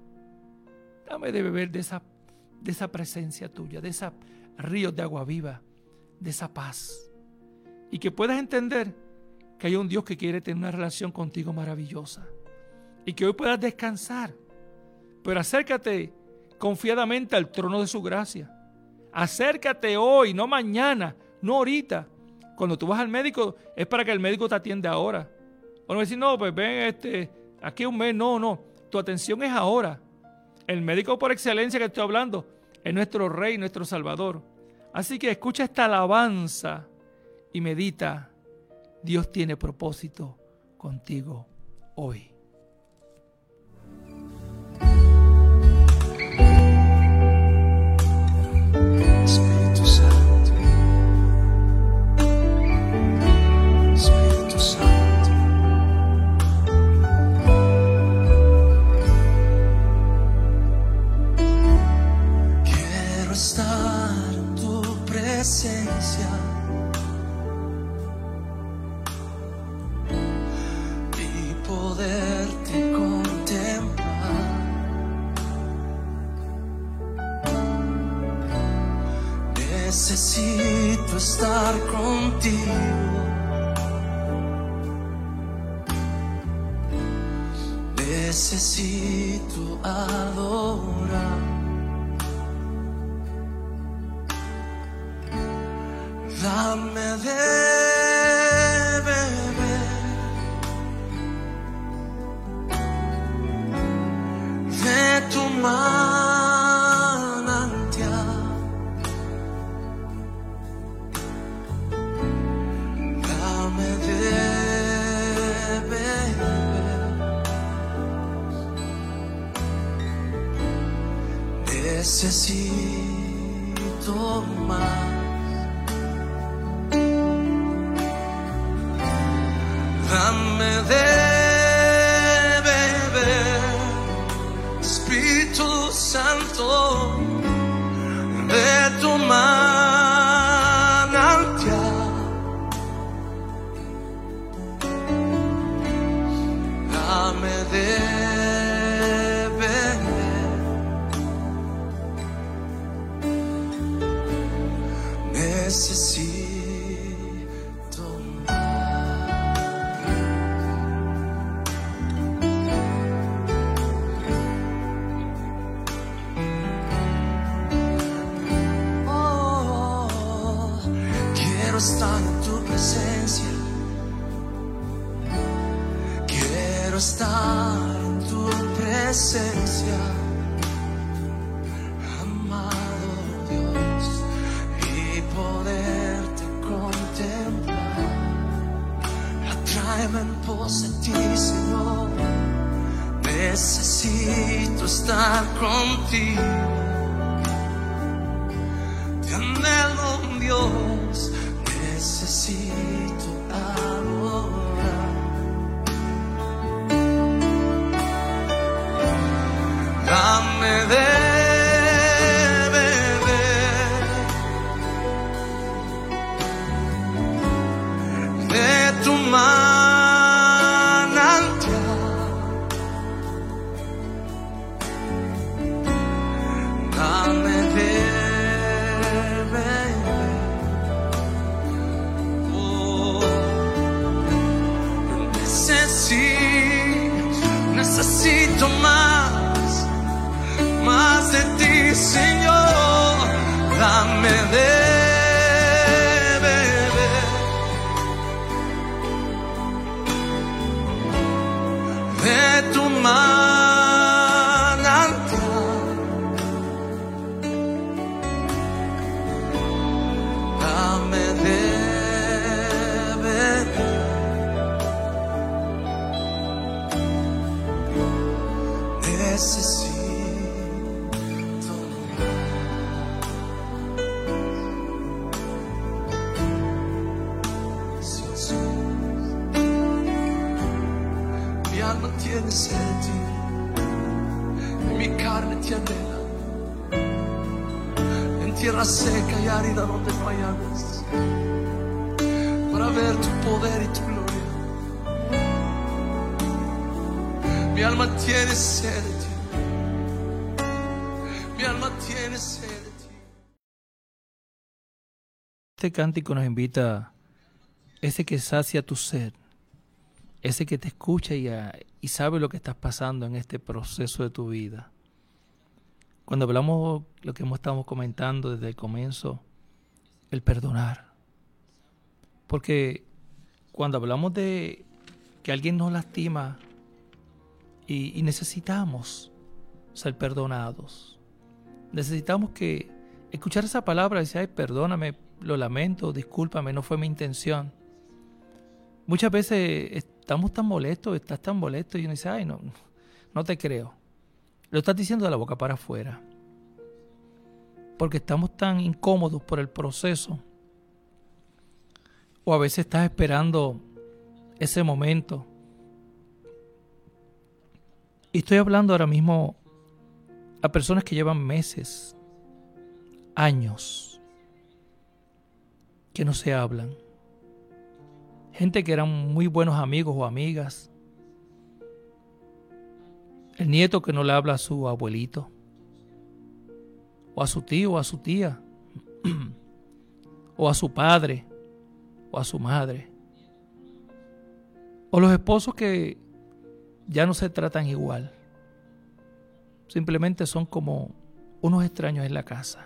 Dame de beber de esa, de esa presencia tuya, de esos ríos de agua viva, de esa paz. Y que puedas entender que hay un Dios que quiere tener una relación contigo maravillosa. Y que hoy puedas descansar. Pero acércate confiadamente al trono de su gracia. Acércate hoy, no mañana, no ahorita. Cuando tú vas al médico, es para que el médico te atienda ahora. O no decir, no, pues ven, este, aquí un mes. No, no. Tu atención es ahora. El médico por excelencia que estoy hablando es nuestro Rey, nuestro Salvador. Así que escucha esta alabanza y medita. Dios tiene propósito contigo hoy. Espíritu Santo, Espíritu Necesito estar contigo. Necesito adorar. Dame de beber de tu manantial. Dame de beber. Necesito más. Dame de beber, Espíritu Santo, de tu manantial. Dame de beber. Necesito estar en tu presencia, quiero estar en tu presencia, amado Dios, y poderte contemplar. Atráeme en pos de ti, Señor, necesito estar contigo. Te anhelo, Dios, necesito adorar. Dame de beber de tu manantial. Dame de necesito más, más de ti, Señor. Dame de beber de tu manantial. Dame de beber. Necesito mi alma tiene sed de ti, mi carne te anhela. En tierra seca y árida donde no hay aguas, para ver tu poder y tu gloria. Mi alma tiene sed de ti. Mi alma tiene sed de ti. Este cántico nos invita, ese que sacia tu sed, ese que te escucha y, y sabe lo que estás pasando en este proceso de tu vida. Cuando hablamos lo que hemos estado comentando desde el comienzo, el perdonar. Porque cuando hablamos de que alguien nos lastima y, y necesitamos ser perdonados, necesitamos que escuchar esa palabra y decir, ay, perdóname, lo lamento, discúlpame, no fue mi intención. Muchas veces estamos tan molestos, estás tan molesto y uno dice, ay, no, no te creo. Lo estás diciendo de la boca para afuera. Porque estamos tan incómodos por el proceso. O a veces estás esperando ese momento. Y estoy hablando ahora mismo a personas que llevan meses, años, que no se hablan. Gente que eran muy buenos amigos o amigas. El nieto que no le habla a su abuelito, o a su tío o a su tía. o a su padre, o a su madre. O los esposos que ya no se tratan igual. Simplemente son como unos extraños en la casa.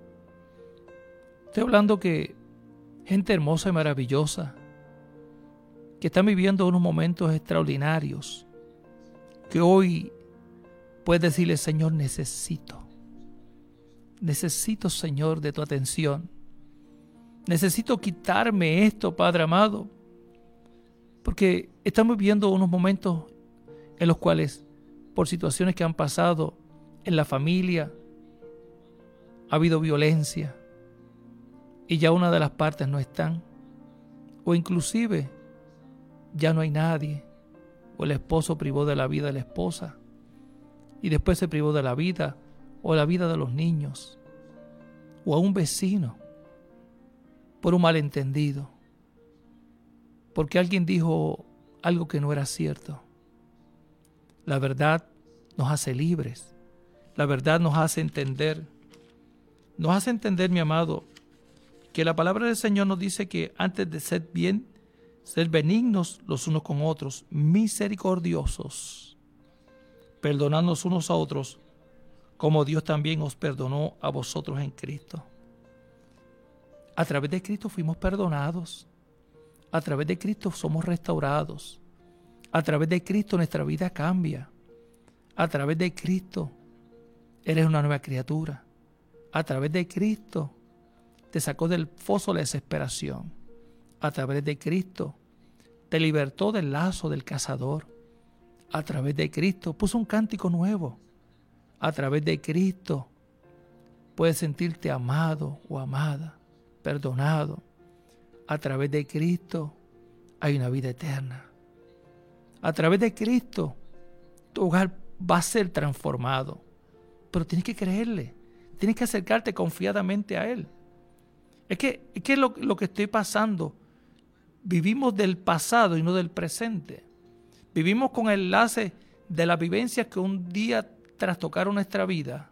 Estoy hablando que gente hermosa y maravillosa, que están viviendo unos momentos extraordinarios, que hoy puedes decirle: Señor, necesito. Necesito, Señor, de tu atención. Necesito quitarme esto, Padre amado. Porque estamos viviendo unos momentos en los cuales, por situaciones que han pasado en la familia, ha habido violencia y ya una de las partes no están, o inclusive ya no hay nadie, o el esposo privó de la vida de la esposa y después se privó de la vida o la vida de los niños, o a un vecino por un malentendido, porque alguien dijo algo que no era cierto. La verdad nos hace libres. La verdad nos hace entender. Nos hace entender, mi amado, que la palabra del Señor nos dice que antes de ser bien, ser benignos los unos con otros, misericordiosos, perdonándonos unos a otros, como Dios también os perdonó a vosotros en Cristo. A través de Cristo fuimos perdonados. A través de Cristo somos restaurados. A través de Cristo nuestra vida cambia. A través de Cristo eres una nueva criatura. A través de Cristo te sacó del foso de la desesperación. A través de Cristo te libertó del lazo del cazador. A través de Cristo puso un cántico nuevo. A través de Cristo puedes sentirte amado o amada, perdonado. A través de Cristo hay una vida eterna. A través de Cristo tu hogar va a ser transformado. Pero tienes que creerle. Tienes que acercarte confiadamente a Él. Es que es que lo, lo que estoy pasando. Vivimos del pasado y no del presente. Vivimos con el enlace de las vivencias que un día trastocaron nuestra vida.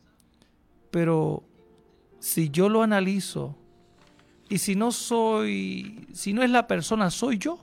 Pero si yo lo analizo, y si no soy, si no es la persona, soy yo.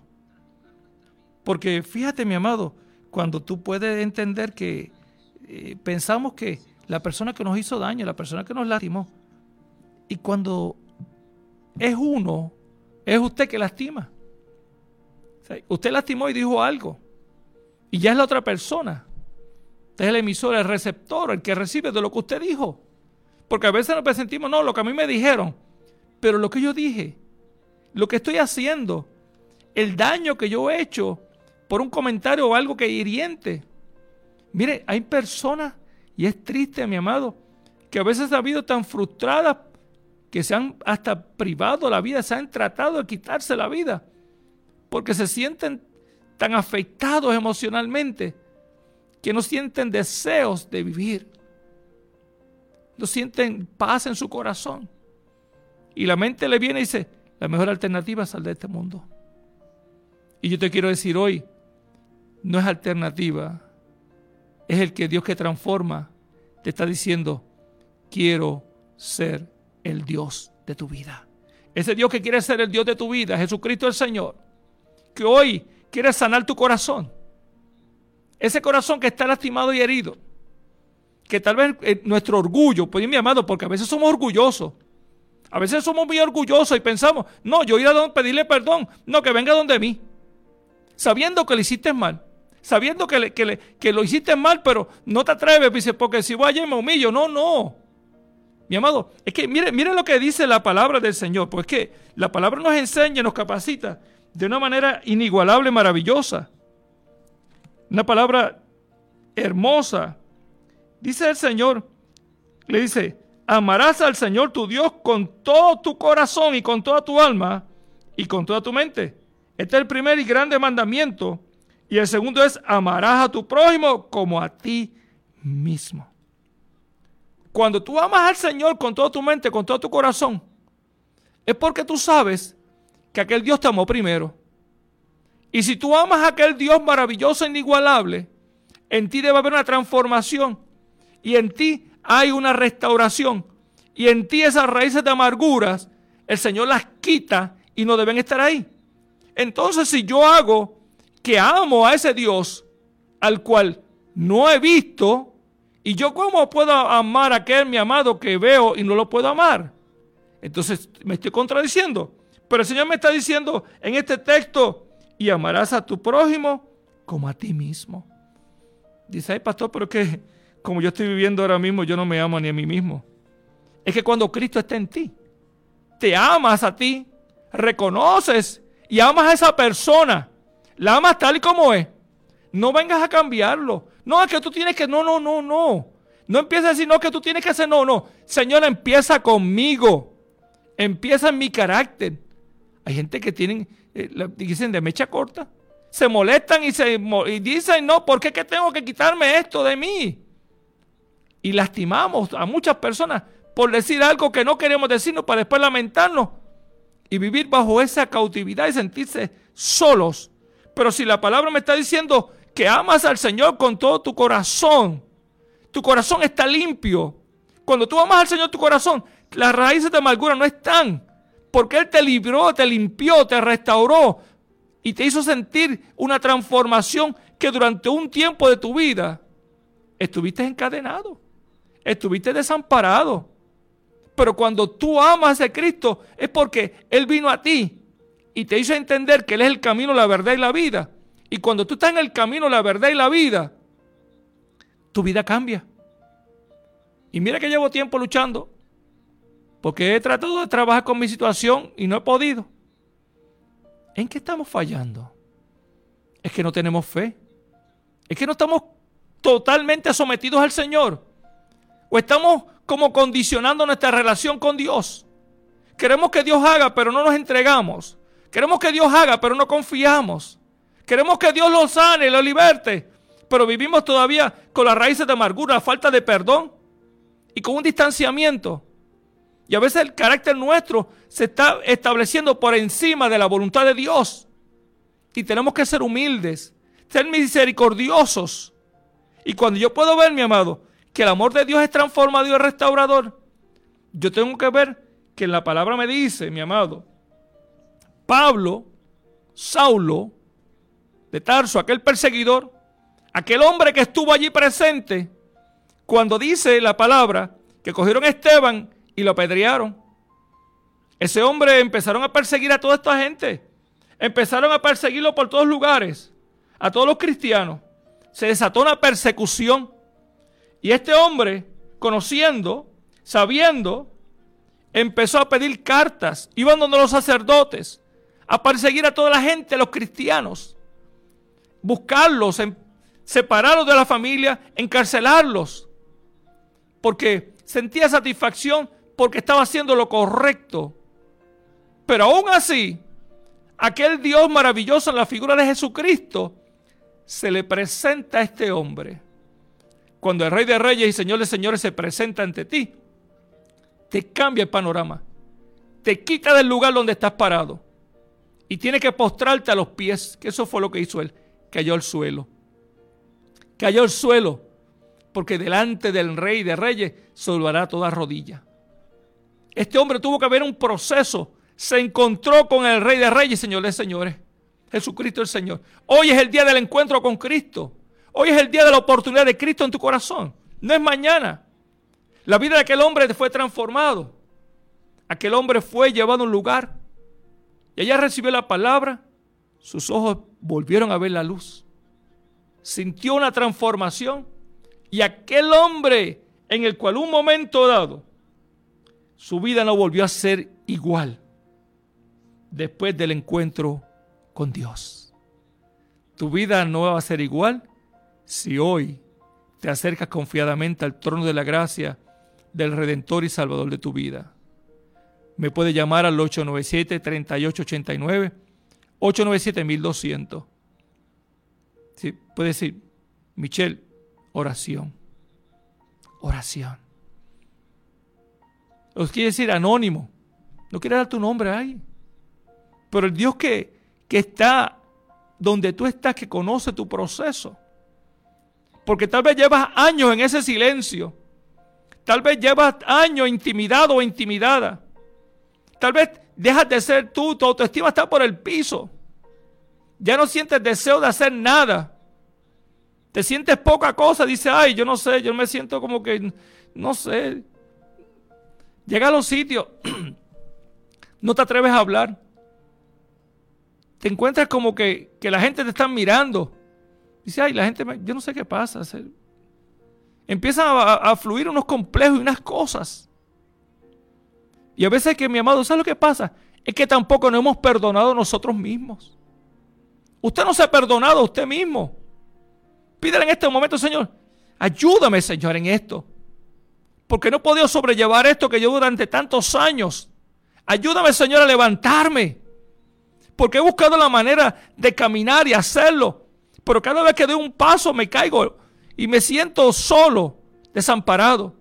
Porque fíjate, mi amado, cuando tú puedes entender que eh, pensamos que la persona que nos hizo daño, la persona que nos lastimó, y cuando es uno, es usted que lastima. O sea, usted lastimó y dijo algo, y ya es la otra persona. Usted es el emisor, el receptor, el que recibe de lo que usted dijo. Porque a veces nos presentimos, no, lo que a mí me dijeron, pero lo que yo dije, lo que estoy haciendo, el daño que yo he hecho por un comentario o algo que es hiriente. Mire, hay personas, y es triste, mi amado, que a veces han habido tan frustradas que se han hasta privado la vida, se han tratado de quitarse la vida, porque se sienten tan afectados emocionalmente que no sienten deseos de vivir, no sienten paz en su corazón. Y la mente le viene y dice, la mejor alternativa es salir de este mundo. Y yo te quiero decir hoy, no es alternativa, es el que Dios que transforma te está diciendo, quiero ser el Dios de tu vida. Ese Dios que quiere ser el Dios de tu vida, Jesucristo el Señor, que hoy quiere sanar tu corazón. Ese corazón que está lastimado y herido, que tal vez eh, nuestro orgullo, pues mi amado, porque a veces somos orgullosos. A veces somos muy orgullosos y pensamos, no, yo ir a pedirle perdón, no, que venga donde mí. Sabiendo que le hiciste mal, sabiendo que, le, que, le, que lo hiciste mal, pero no te atreves, dice, porque si voy allá me humillo. No, no. Mi amado, es que mire, mire lo que dice la palabra del Señor, pues que la palabra nos enseña, nos capacita de una manera inigualable, maravillosa. Una palabra hermosa. Dice el Señor, le dice, amarás al Señor tu Dios con todo tu corazón y con toda tu alma y con toda tu mente. Este es el primer y grande mandamiento. Y el segundo es, amarás a tu prójimo como a ti mismo. Cuando tú amas al Señor con toda tu mente, con todo tu corazón, es porque tú sabes que aquel Dios te amó primero. Y si tú amas a aquel Dios maravilloso e inigualable, en ti debe haber una transformación. Y en ti hay una restauración. Y en ti esas raíces de amarguras, el Señor las quita y no deben estar ahí. Entonces, si yo hago que amo a ese Dios al cual no he visto, y yo cómo puedo amar a aquel mi amado que veo y no lo puedo amar, entonces me estoy contradiciendo. Pero el Señor me está diciendo en este texto, y amarás a tu prójimo como a ti mismo. Dice, ay pastor, pero que como yo estoy viviendo ahora mismo, yo no me amo ni a mí mismo. Es que cuando Cristo está en ti, te amas a ti, reconoces y amas a esa persona, la amas tal y como es. No vengas a cambiarlo. No, es que tú tienes que, no, no, no, no. No empieces a decir, no, que tú tienes que hacer, no, no. Señor, empieza conmigo. Empieza en mi carácter. Hay gente que tienen, eh, dicen de mecha corta. Se molestan y, se, y dicen, no, ¿por qué que tengo que quitarme esto de mí? Y lastimamos a muchas personas por decir algo que no queremos decirnos para después lamentarnos y vivir bajo esa cautividad y sentirse solos. Pero si la palabra me está diciendo que amas al Señor con todo tu corazón, tu corazón está limpio. Cuando tú amas al Señor, tu corazón, las raíces de amargura no están, porque Él te libró, te limpió, te restauró y te hizo sentir una transformación que durante un tiempo de tu vida estuviste encadenado, estuviste desamparado. Pero cuando tú amas a Cristo es porque Él vino a ti y te hizo entender que Él es el camino, la verdad y la vida. Y cuando tú estás en el camino, la verdad y la vida, tu vida cambia. Y mira que llevo tiempo luchando, porque he tratado de trabajar con mi situación y no he podido. ¿En qué estamos fallando? Es que no tenemos fe. Es que no estamos totalmente sometidos al Señor. O estamos como condicionando nuestra relación con Dios. Queremos que Dios haga, pero no nos entregamos. Queremos que Dios haga, pero no confiamos. Queremos que Dios lo sane, lo liberte, pero vivimos todavía con las raíces de amargura, falta de perdón y con un distanciamiento. Y a veces el carácter nuestro se está estableciendo por encima de la voluntad de Dios. Y tenemos que ser humildes, ser misericordiosos. Y cuando yo puedo ver, mi amado, que el amor de Dios es transformador y restaurador, yo tengo que ver que en la palabra me dice, mi amado, Pablo, Saulo, de Tarso, aquel perseguidor, aquel hombre que estuvo allí presente, cuando dice la palabra que cogieron a Esteban y lo apedrearon. Ese hombre empezaron a perseguir a toda esta gente. Empezaron a perseguirlo por todos lugares, a todos los cristianos. Se desató una persecución. Y este hombre, conociendo, sabiendo, empezó a pedir cartas. Iban donde los sacerdotes, a perseguir a toda la gente, los cristianos. Buscarlos, separarlos de la familia, encarcelarlos. Porque sentía satisfacción porque estaba haciendo lo correcto. Pero aún así, aquel Dios maravilloso en la figura de Jesucristo se le presenta a este hombre. Cuando el Rey de Reyes y Señor de Señores se presenta ante ti, te cambia el panorama. Te quita del lugar donde estás parado. Y tienes que postrarte a los pies, que eso fue lo que hizo él. Cayó al suelo. Cayó al suelo. Porque delante del Rey de Reyes se doblará toda rodilla. Este hombre tuvo que haber un proceso. Se encontró con el Rey de Reyes y Señor de Señores. Jesucristo el Señor. Hoy es el día del encuentro con Cristo. Hoy es el día de la oportunidad de Cristo en tu corazón. No es mañana. La vida de aquel hombre fue transformado. Aquel hombre fue llevado a un lugar. Y allá recibió la palabra. Sus ojos volvieron a ver la luz. Sintió una transformación. Y aquel hombre en el cual un momento dado su vida no volvió a ser igual después del encuentro con Dios. Tu vida no va a ser igual si hoy te acercas confiadamente al trono de la gracia del Redentor y Salvador de tu vida. Me puede llamar al ocho nueve siete, tres ocho ocho nueve, ocho nueve siete, doscientos. Sí, puede decir, Michelle, oración. Oración. Os quiere decir anónimo. No quiere dar tu nombre ahí. Pero el Dios que, que está donde tú estás, que conoce tu proceso. Porque tal vez llevas años en ese silencio. Tal vez llevas años intimidado o intimidada. Tal vez dejas de ser tú, tu autoestima está por el piso. Ya no sientes deseo de hacer nada. Te sientes poca cosa, dice, ay, yo no sé, yo me siento como que, no sé. Llega a los sitios, no te atreves a hablar. Te encuentras como que, que la gente te está mirando. Dice, ay, la gente, me, yo no sé qué pasa. Empiezan a, a fluir unos complejos y unas cosas. Y a veces que, mi amado, ¿sabes lo que pasa? Es que tampoco nos hemos perdonado nosotros mismos. Usted no se ha perdonado a usted mismo. Pídele en este momento, Señor, ayúdame, Señor, en esto. Porque no he podido sobrellevar esto que llevo durante tantos años. Ayúdame, Señor, a levantarme. Porque he buscado la manera de caminar y hacerlo. Pero cada vez que doy un paso me caigo y me siento solo, desamparado.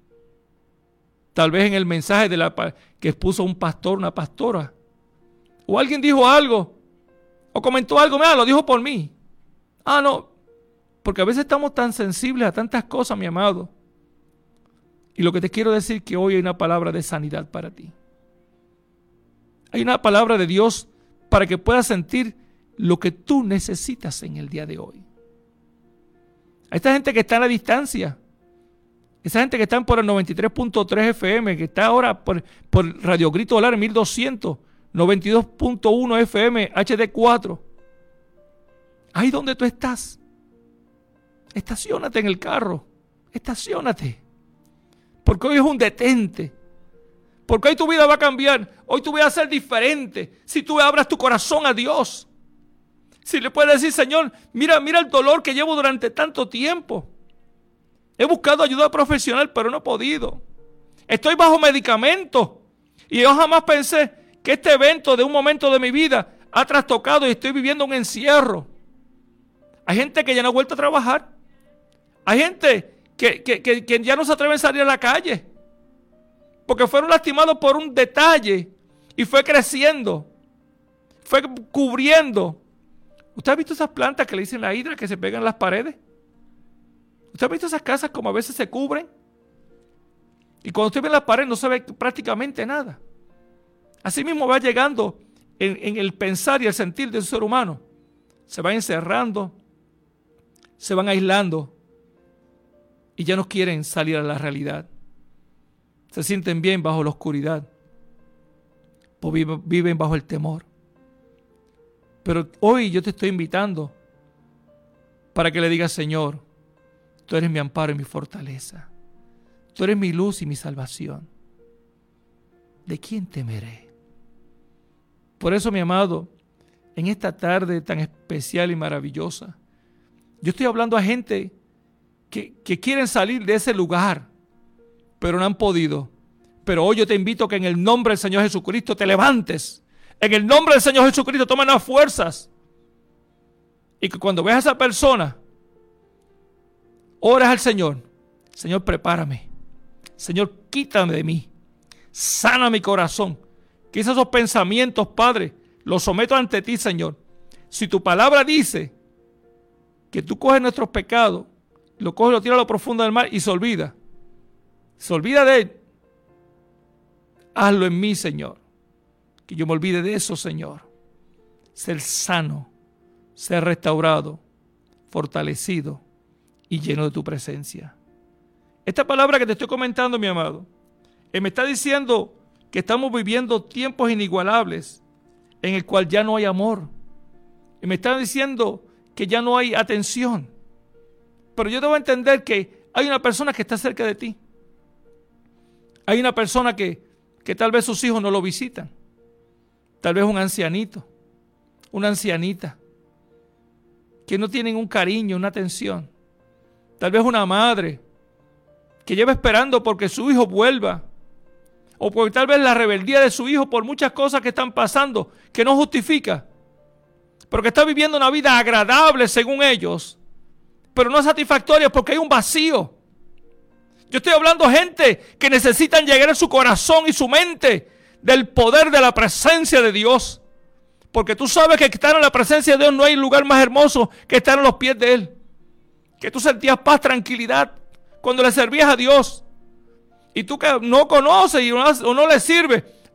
Tal vez en el mensaje de la, que expuso un pastor, una pastora. O alguien dijo algo. O comentó algo. Mira, lo dijo por mí. Ah, no. Porque a veces estamos tan sensibles a tantas cosas, mi amado. Y lo que te quiero decir es que hoy hay una palabra de sanidad para ti. Hay una palabra de Dios para que puedas sentir lo que tú necesitas en el día de hoy. A esta gente que está a la distancia, esa gente que está por el noventa y tres punto tres F M, que está ahora por, por Radio Grito Olar mil doscientos, noventa y dos punto uno F M, H D cuatro. Ahí donde tú estás. Estaciónate en el carro, estaciónate, porque hoy es un detente, porque hoy tu vida va a cambiar, hoy tu vida va a ser diferente, si tú abras tu corazón a Dios, si le puedes decir, Señor, mira, mira el dolor que llevo durante tanto tiempo, he buscado ayuda profesional pero no he podido, estoy bajo medicamento y yo jamás pensé que este evento de un momento de mi vida ha trastocado y estoy viviendo un encierro. Hay gente que ya no ha vuelto a trabajar. Hay gente que, que, que, que ya no se atreve a salir a la calle porque fueron lastimados por un detalle y fue creciendo, fue cubriendo. ¿Usted ha visto esas plantas que le dicen la hidra que se pegan en las paredes? ¿Usted ha visto esas casas como a veces se cubren? Y cuando usted ve las paredes no se ve prácticamente nada. Así mismo va llegando en, en el pensar y el sentir del ser humano. Se va encerrando, se van aislando. Y ya no quieren salir a la realidad. Se sienten bien bajo la oscuridad. Viven bajo el temor. Pero hoy yo te estoy invitando para que le digas, Señor, tú eres mi amparo y mi fortaleza. Tú eres mi luz y mi salvación. ¿De quién temeré? Por eso, mi amado, en esta tarde tan especial y maravillosa, yo estoy hablando a gente Que, que quieren salir de ese lugar, pero no han podido. Pero hoy yo te invito a que en el nombre del Señor Jesucristo te levantes. En el nombre del Señor Jesucristo toma las fuerzas. Y que cuando veas a esa persona, oras al Señor. Señor, prepárame. Señor, quítame de mí. Sana mi corazón. Quizás esos pensamientos, Padre, los someto ante ti, Señor. Si tu palabra dice que tú coges nuestros pecados, lo coge, lo tira a lo profundo del mar y se olvida. Se olvida de él. Hazlo en mí, Señor. Que yo me olvide de eso, Señor. Ser sano, ser restaurado, fortalecido y lleno de tu presencia. Esta palabra que te estoy comentando, mi amado, eh, me está diciendo que estamos viviendo tiempos inigualables en el cual ya no hay amor. Y me está diciendo que ya no hay atención. Pero yo debo entender que hay una persona que está cerca de ti. Hay una persona que, que tal vez sus hijos no lo visitan. Tal vez un ancianito, una ancianita, que no tienen un cariño, una atención. Tal vez una madre que lleva esperando porque su hijo vuelva. O porque tal vez la rebeldía de su hijo por muchas cosas que están pasando, que no justifica. Pero que está viviendo una vida agradable según ellos, pero no satisfactoria porque hay un vacío. Yo estoy hablando de gente que necesitan llegar a su corazón y su mente del poder de la presencia de Dios. Porque tú sabes que estar en la presencia de Dios no hay lugar más hermoso que estar en los pies de Él. Que tú sentías paz, tranquilidad cuando le servías a Dios. Y tú que no conoces y no, o no le sirves,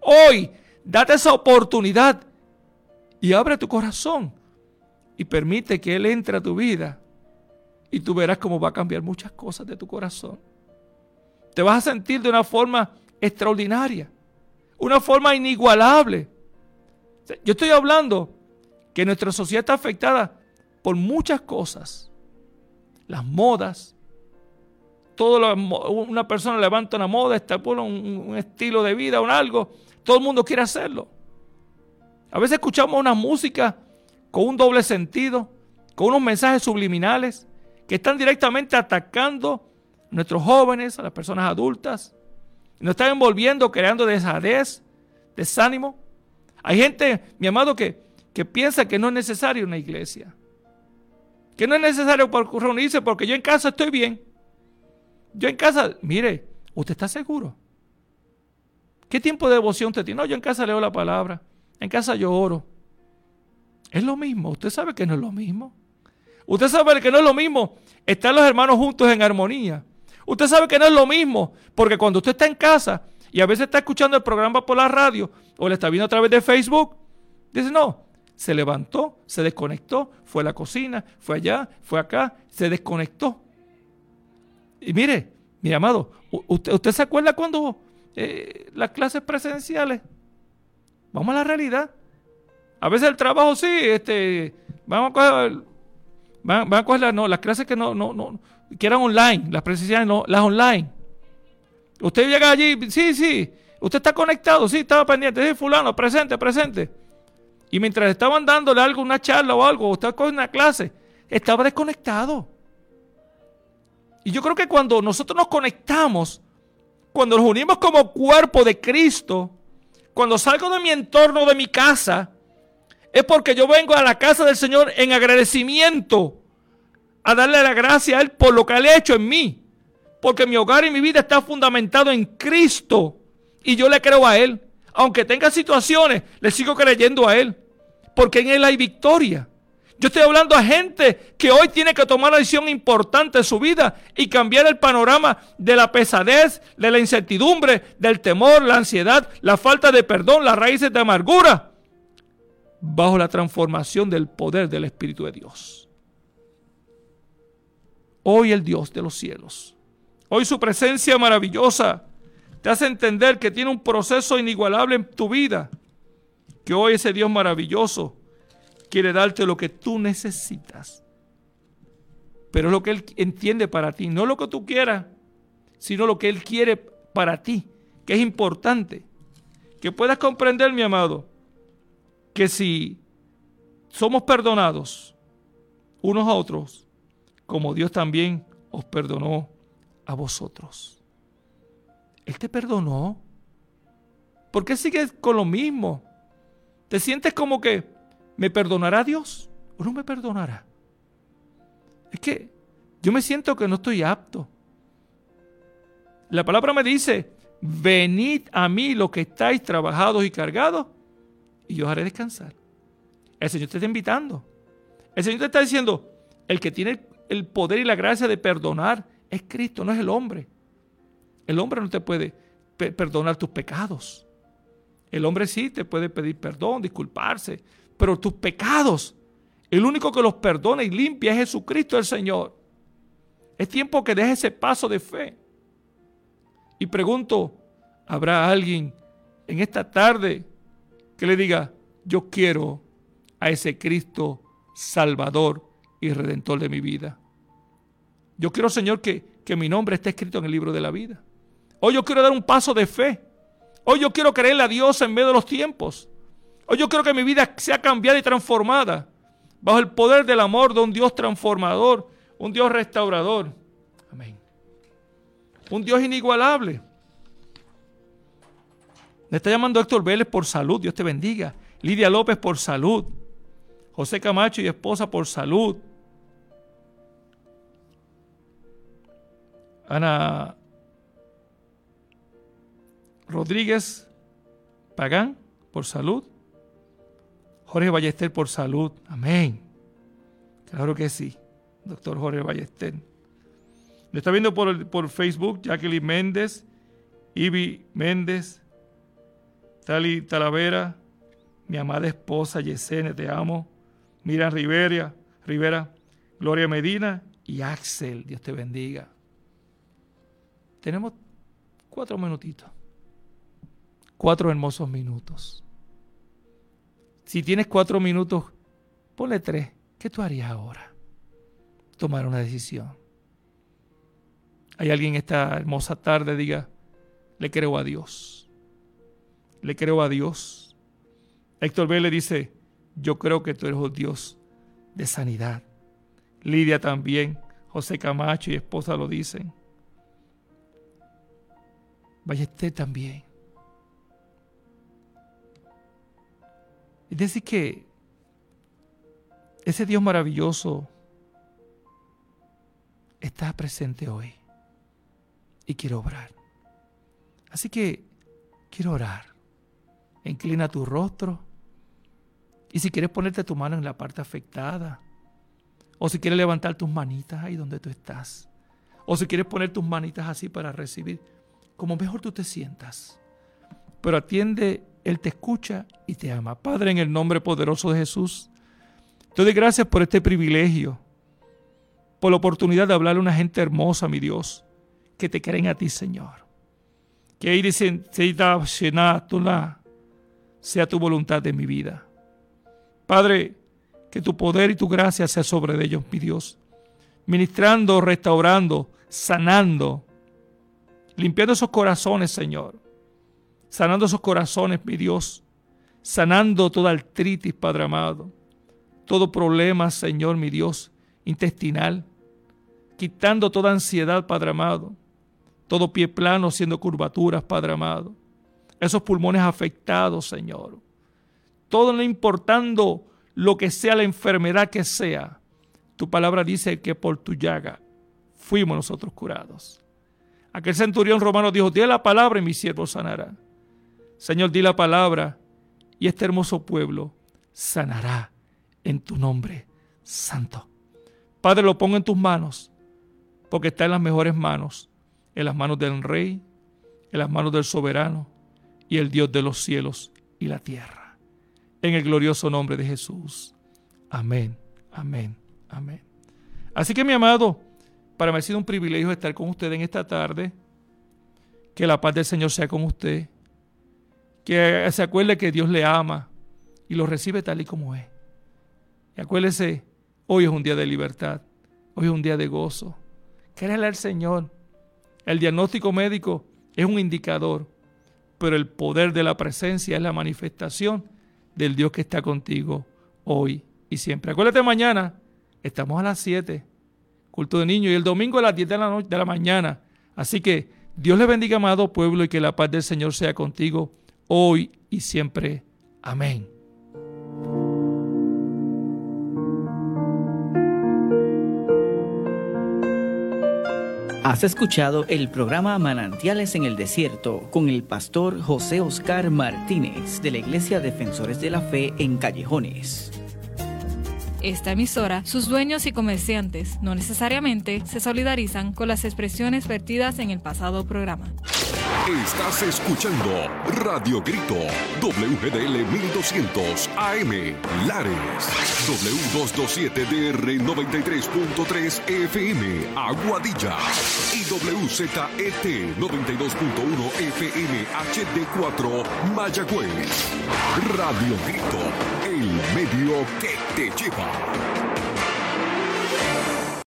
Hoy, date esa oportunidad y abre tu corazón y permite que Él entre a tu vida y tú verás cómo va a cambiar muchas cosas de tu corazón. Te vas a sentir de una forma extraordinaria, una forma inigualable. Yo estoy hablando que nuestra sociedad está afectada por muchas cosas. Las modas. Todo lo, una persona levanta una moda, está por un, un estilo de vida, un algo. Todo el mundo quiere hacerlo. A veces escuchamos una música con un doble sentido, con unos mensajes subliminales que están directamente atacando a nuestros jóvenes, a las personas adultas. Nos están envolviendo, creando deshadez, desánimo. Hay gente, mi amado, que, que piensa que no es necesario una iglesia. Que no es necesario reunirse porque yo en casa estoy bien. Yo en casa, mire, ¿usted está seguro? ¿Qué tiempo de devoción usted tiene? No, yo en casa leo la palabra. En casa yo oro. Es lo mismo. Usted sabe que no es lo mismo. Usted sabe que no es lo mismo estar los hermanos juntos en armonía. Usted sabe que no es lo mismo porque cuando usted está en casa y a veces está escuchando el programa por la radio o le está viendo a través de Facebook, dice no, se levantó, se desconectó, fue a la cocina, fue allá, fue acá, se desconectó. Y mire, mi amado, ¿usted, usted se acuerda cuando eh, las clases presenciales? Vamos a la realidad. A veces el trabajo sí, este, vamos a coger, van, van a coger las, no, las clases que no, no, no, que eran online, las presenciales no, las online. Usted llega allí, sí, sí, usted está conectado, sí, estaba pendiente, sí, fulano, presente, presente. Y mientras estaban dándole algo, una charla o algo, usted coge una clase, estaba desconectado. Y yo creo que cuando nosotros nos conectamos, cuando nos unimos como cuerpo de Cristo, cuando salgo de mi entorno, de mi casa, es porque yo vengo a la casa del Señor en agradecimiento, a darle la gracia a Él por lo que Él ha hecho en mí. Porque mi hogar y mi vida está fundamentado en Cristo y yo le creo a Él. Aunque tenga situaciones, le sigo creyendo a Él, porque en Él hay victoria. Yo estoy hablando a gente que hoy tiene que tomar una decisión importante en su vida y cambiar el panorama de la pesadez, de la incertidumbre, del temor, la ansiedad, la falta de perdón, las raíces de amargura, bajo la transformación del poder del Espíritu de Dios. Hoy el Dios de los cielos, hoy su presencia maravillosa te hace entender que tiene un proceso inigualable en tu vida, que hoy ese Dios maravilloso quiere darte lo que tú necesitas, pero es lo que Él entiende para ti, no lo que tú quieras, sino lo que Él quiere para ti, que es importante, que puedas comprender, mi amado, que si somos perdonados unos a otros, como Dios también os perdonó a vosotros. Él te perdonó. ¿Por qué sigues con lo mismo? ¿Te sientes como que me perdonará Dios o no me perdonará? Es que yo me siento que no estoy apto. La palabra me dice, venid a mí los que estáis trabajados y cargados y yo os haré descansar. El Señor te está invitando. El Señor te está diciendo, el que tiene el poder y la gracia de perdonar es Cristo, no es el hombre. El hombre no te puede pe- perdonar tus pecados. El hombre sí te puede pedir perdón, disculparse, pero tus pecados, el único que los perdona y limpia es Jesucristo el Señor. Es tiempo que dejes ese paso de fe. Y pregunto, ¿habrá alguien en esta tarde que le diga, yo quiero a ese Cristo Salvador y Redentor de mi vida? Yo quiero, Señor, que, que mi nombre esté escrito en el libro de la vida. Hoy yo quiero dar un paso de fe. Hoy yo quiero creerle a Dios en medio de los tiempos. Hoy yo quiero que mi vida sea cambiada y transformada bajo el poder del amor de un Dios transformador, un Dios restaurador. Amén. Un Dios inigualable. Me está llamando Héctor Vélez por salud, Dios te bendiga. Lidia López por salud. José Camacho y esposa por salud. Ana Rodríguez Pagán por salud. Jorge Ballester por salud. Amén. Claro que sí. Doctor Jorge Ballester. Lo está viendo por, por Facebook Jacqueline Méndez, Ivy Méndez, Tali Talavera, mi amada esposa Yesenia, te amo. Miriam Rivera, Rivera, Gloria Medina y Axel, Dios te bendiga. Tenemos cuatro minutitos, cuatro hermosos minutos. Si tienes cuatro minutos, ponle tres. ¿Qué tú harías ahora? Tomar una decisión. Hay alguien esta hermosa tarde diga, le creo a Dios. Le creo a Dios. Héctor Vélez dice, yo creo que tú eres un Dios de sanidad. Lidia también, José Camacho y esposa lo dicen. Ballester también. Es decir que ese Dios maravilloso está presente hoy y quiere obrar. Así que quiero orar. Inclina tu rostro y si quieres ponerte tu mano en la parte afectada o si quieres levantar tus manitas ahí donde tú estás o si quieres poner tus manitas así para recibir, como mejor tú te sientas. Pero atiende, Él te escucha y te ama. Padre, en el nombre poderoso de Jesús, te doy gracias por este privilegio, por la oportunidad de hablarle a una gente hermosa, mi Dios, que te creen a ti, Señor. Que sea tu voluntad en mi vida. Padre, que tu poder y tu gracia sea sobre ellos, mi Dios. Ministrando, restaurando, sanando, limpiando esos corazones, Señor. Sanando esos corazones, mi Dios. Sanando toda artritis, Padre amado. Todo problema, Señor, mi Dios, intestinal. Quitando toda ansiedad, Padre amado. Todo pie plano haciendo curvaturas, Padre amado. Esos pulmones afectados, Señor. Todo no importando lo que sea la enfermedad que sea. Tu palabra dice que por tu llaga fuimos nosotros curados. Aquel centurión romano dijo, di la palabra y mi siervo sanará. Señor, di la palabra y este hermoso pueblo sanará en tu nombre santo. Padre, lo pongo en tus manos porque está en las mejores manos. En las manos del Rey, en las manos del Soberano y el Dios de los cielos y la tierra. En el glorioso nombre de Jesús. Amén, amén, amén. Así que, mi amado, para mí ha sido un privilegio estar con usted en esta tarde. Que la paz del Señor sea con usted. Que se acuerde que Dios le ama y lo recibe tal y como es. Y acuérdese, hoy es un día de libertad. Hoy es un día de gozo. Créale al Señor. El diagnóstico médico es un indicador, pero el poder de la presencia es la manifestación del Dios que está contigo hoy y siempre. Acuérdate, mañana estamos a las siete, culto de niños, y el domingo a las diez de la noche, de la mañana. Así que Dios le bendiga, amado pueblo, y que la paz del Señor sea contigo hoy y siempre. Amén. Has escuchado el programa Manantiales en el Desierto con el pastor José Oscar Martínez de la Iglesia Defensores de la Fe en Callejones. Esta emisora, sus dueños y comerciantes no necesariamente se solidarizan con las expresiones vertidas en el pasado programa. Estás escuchando Radio Grito, W G D L mil doscientos A M, Lares, W doscientos veintisiete D R noventa y tres punto tres F M, Aguadilla, y W Z E T noventa y dos punto uno F M H D cuatro, Mayagüez. Radio Grito, el medio que te lleva.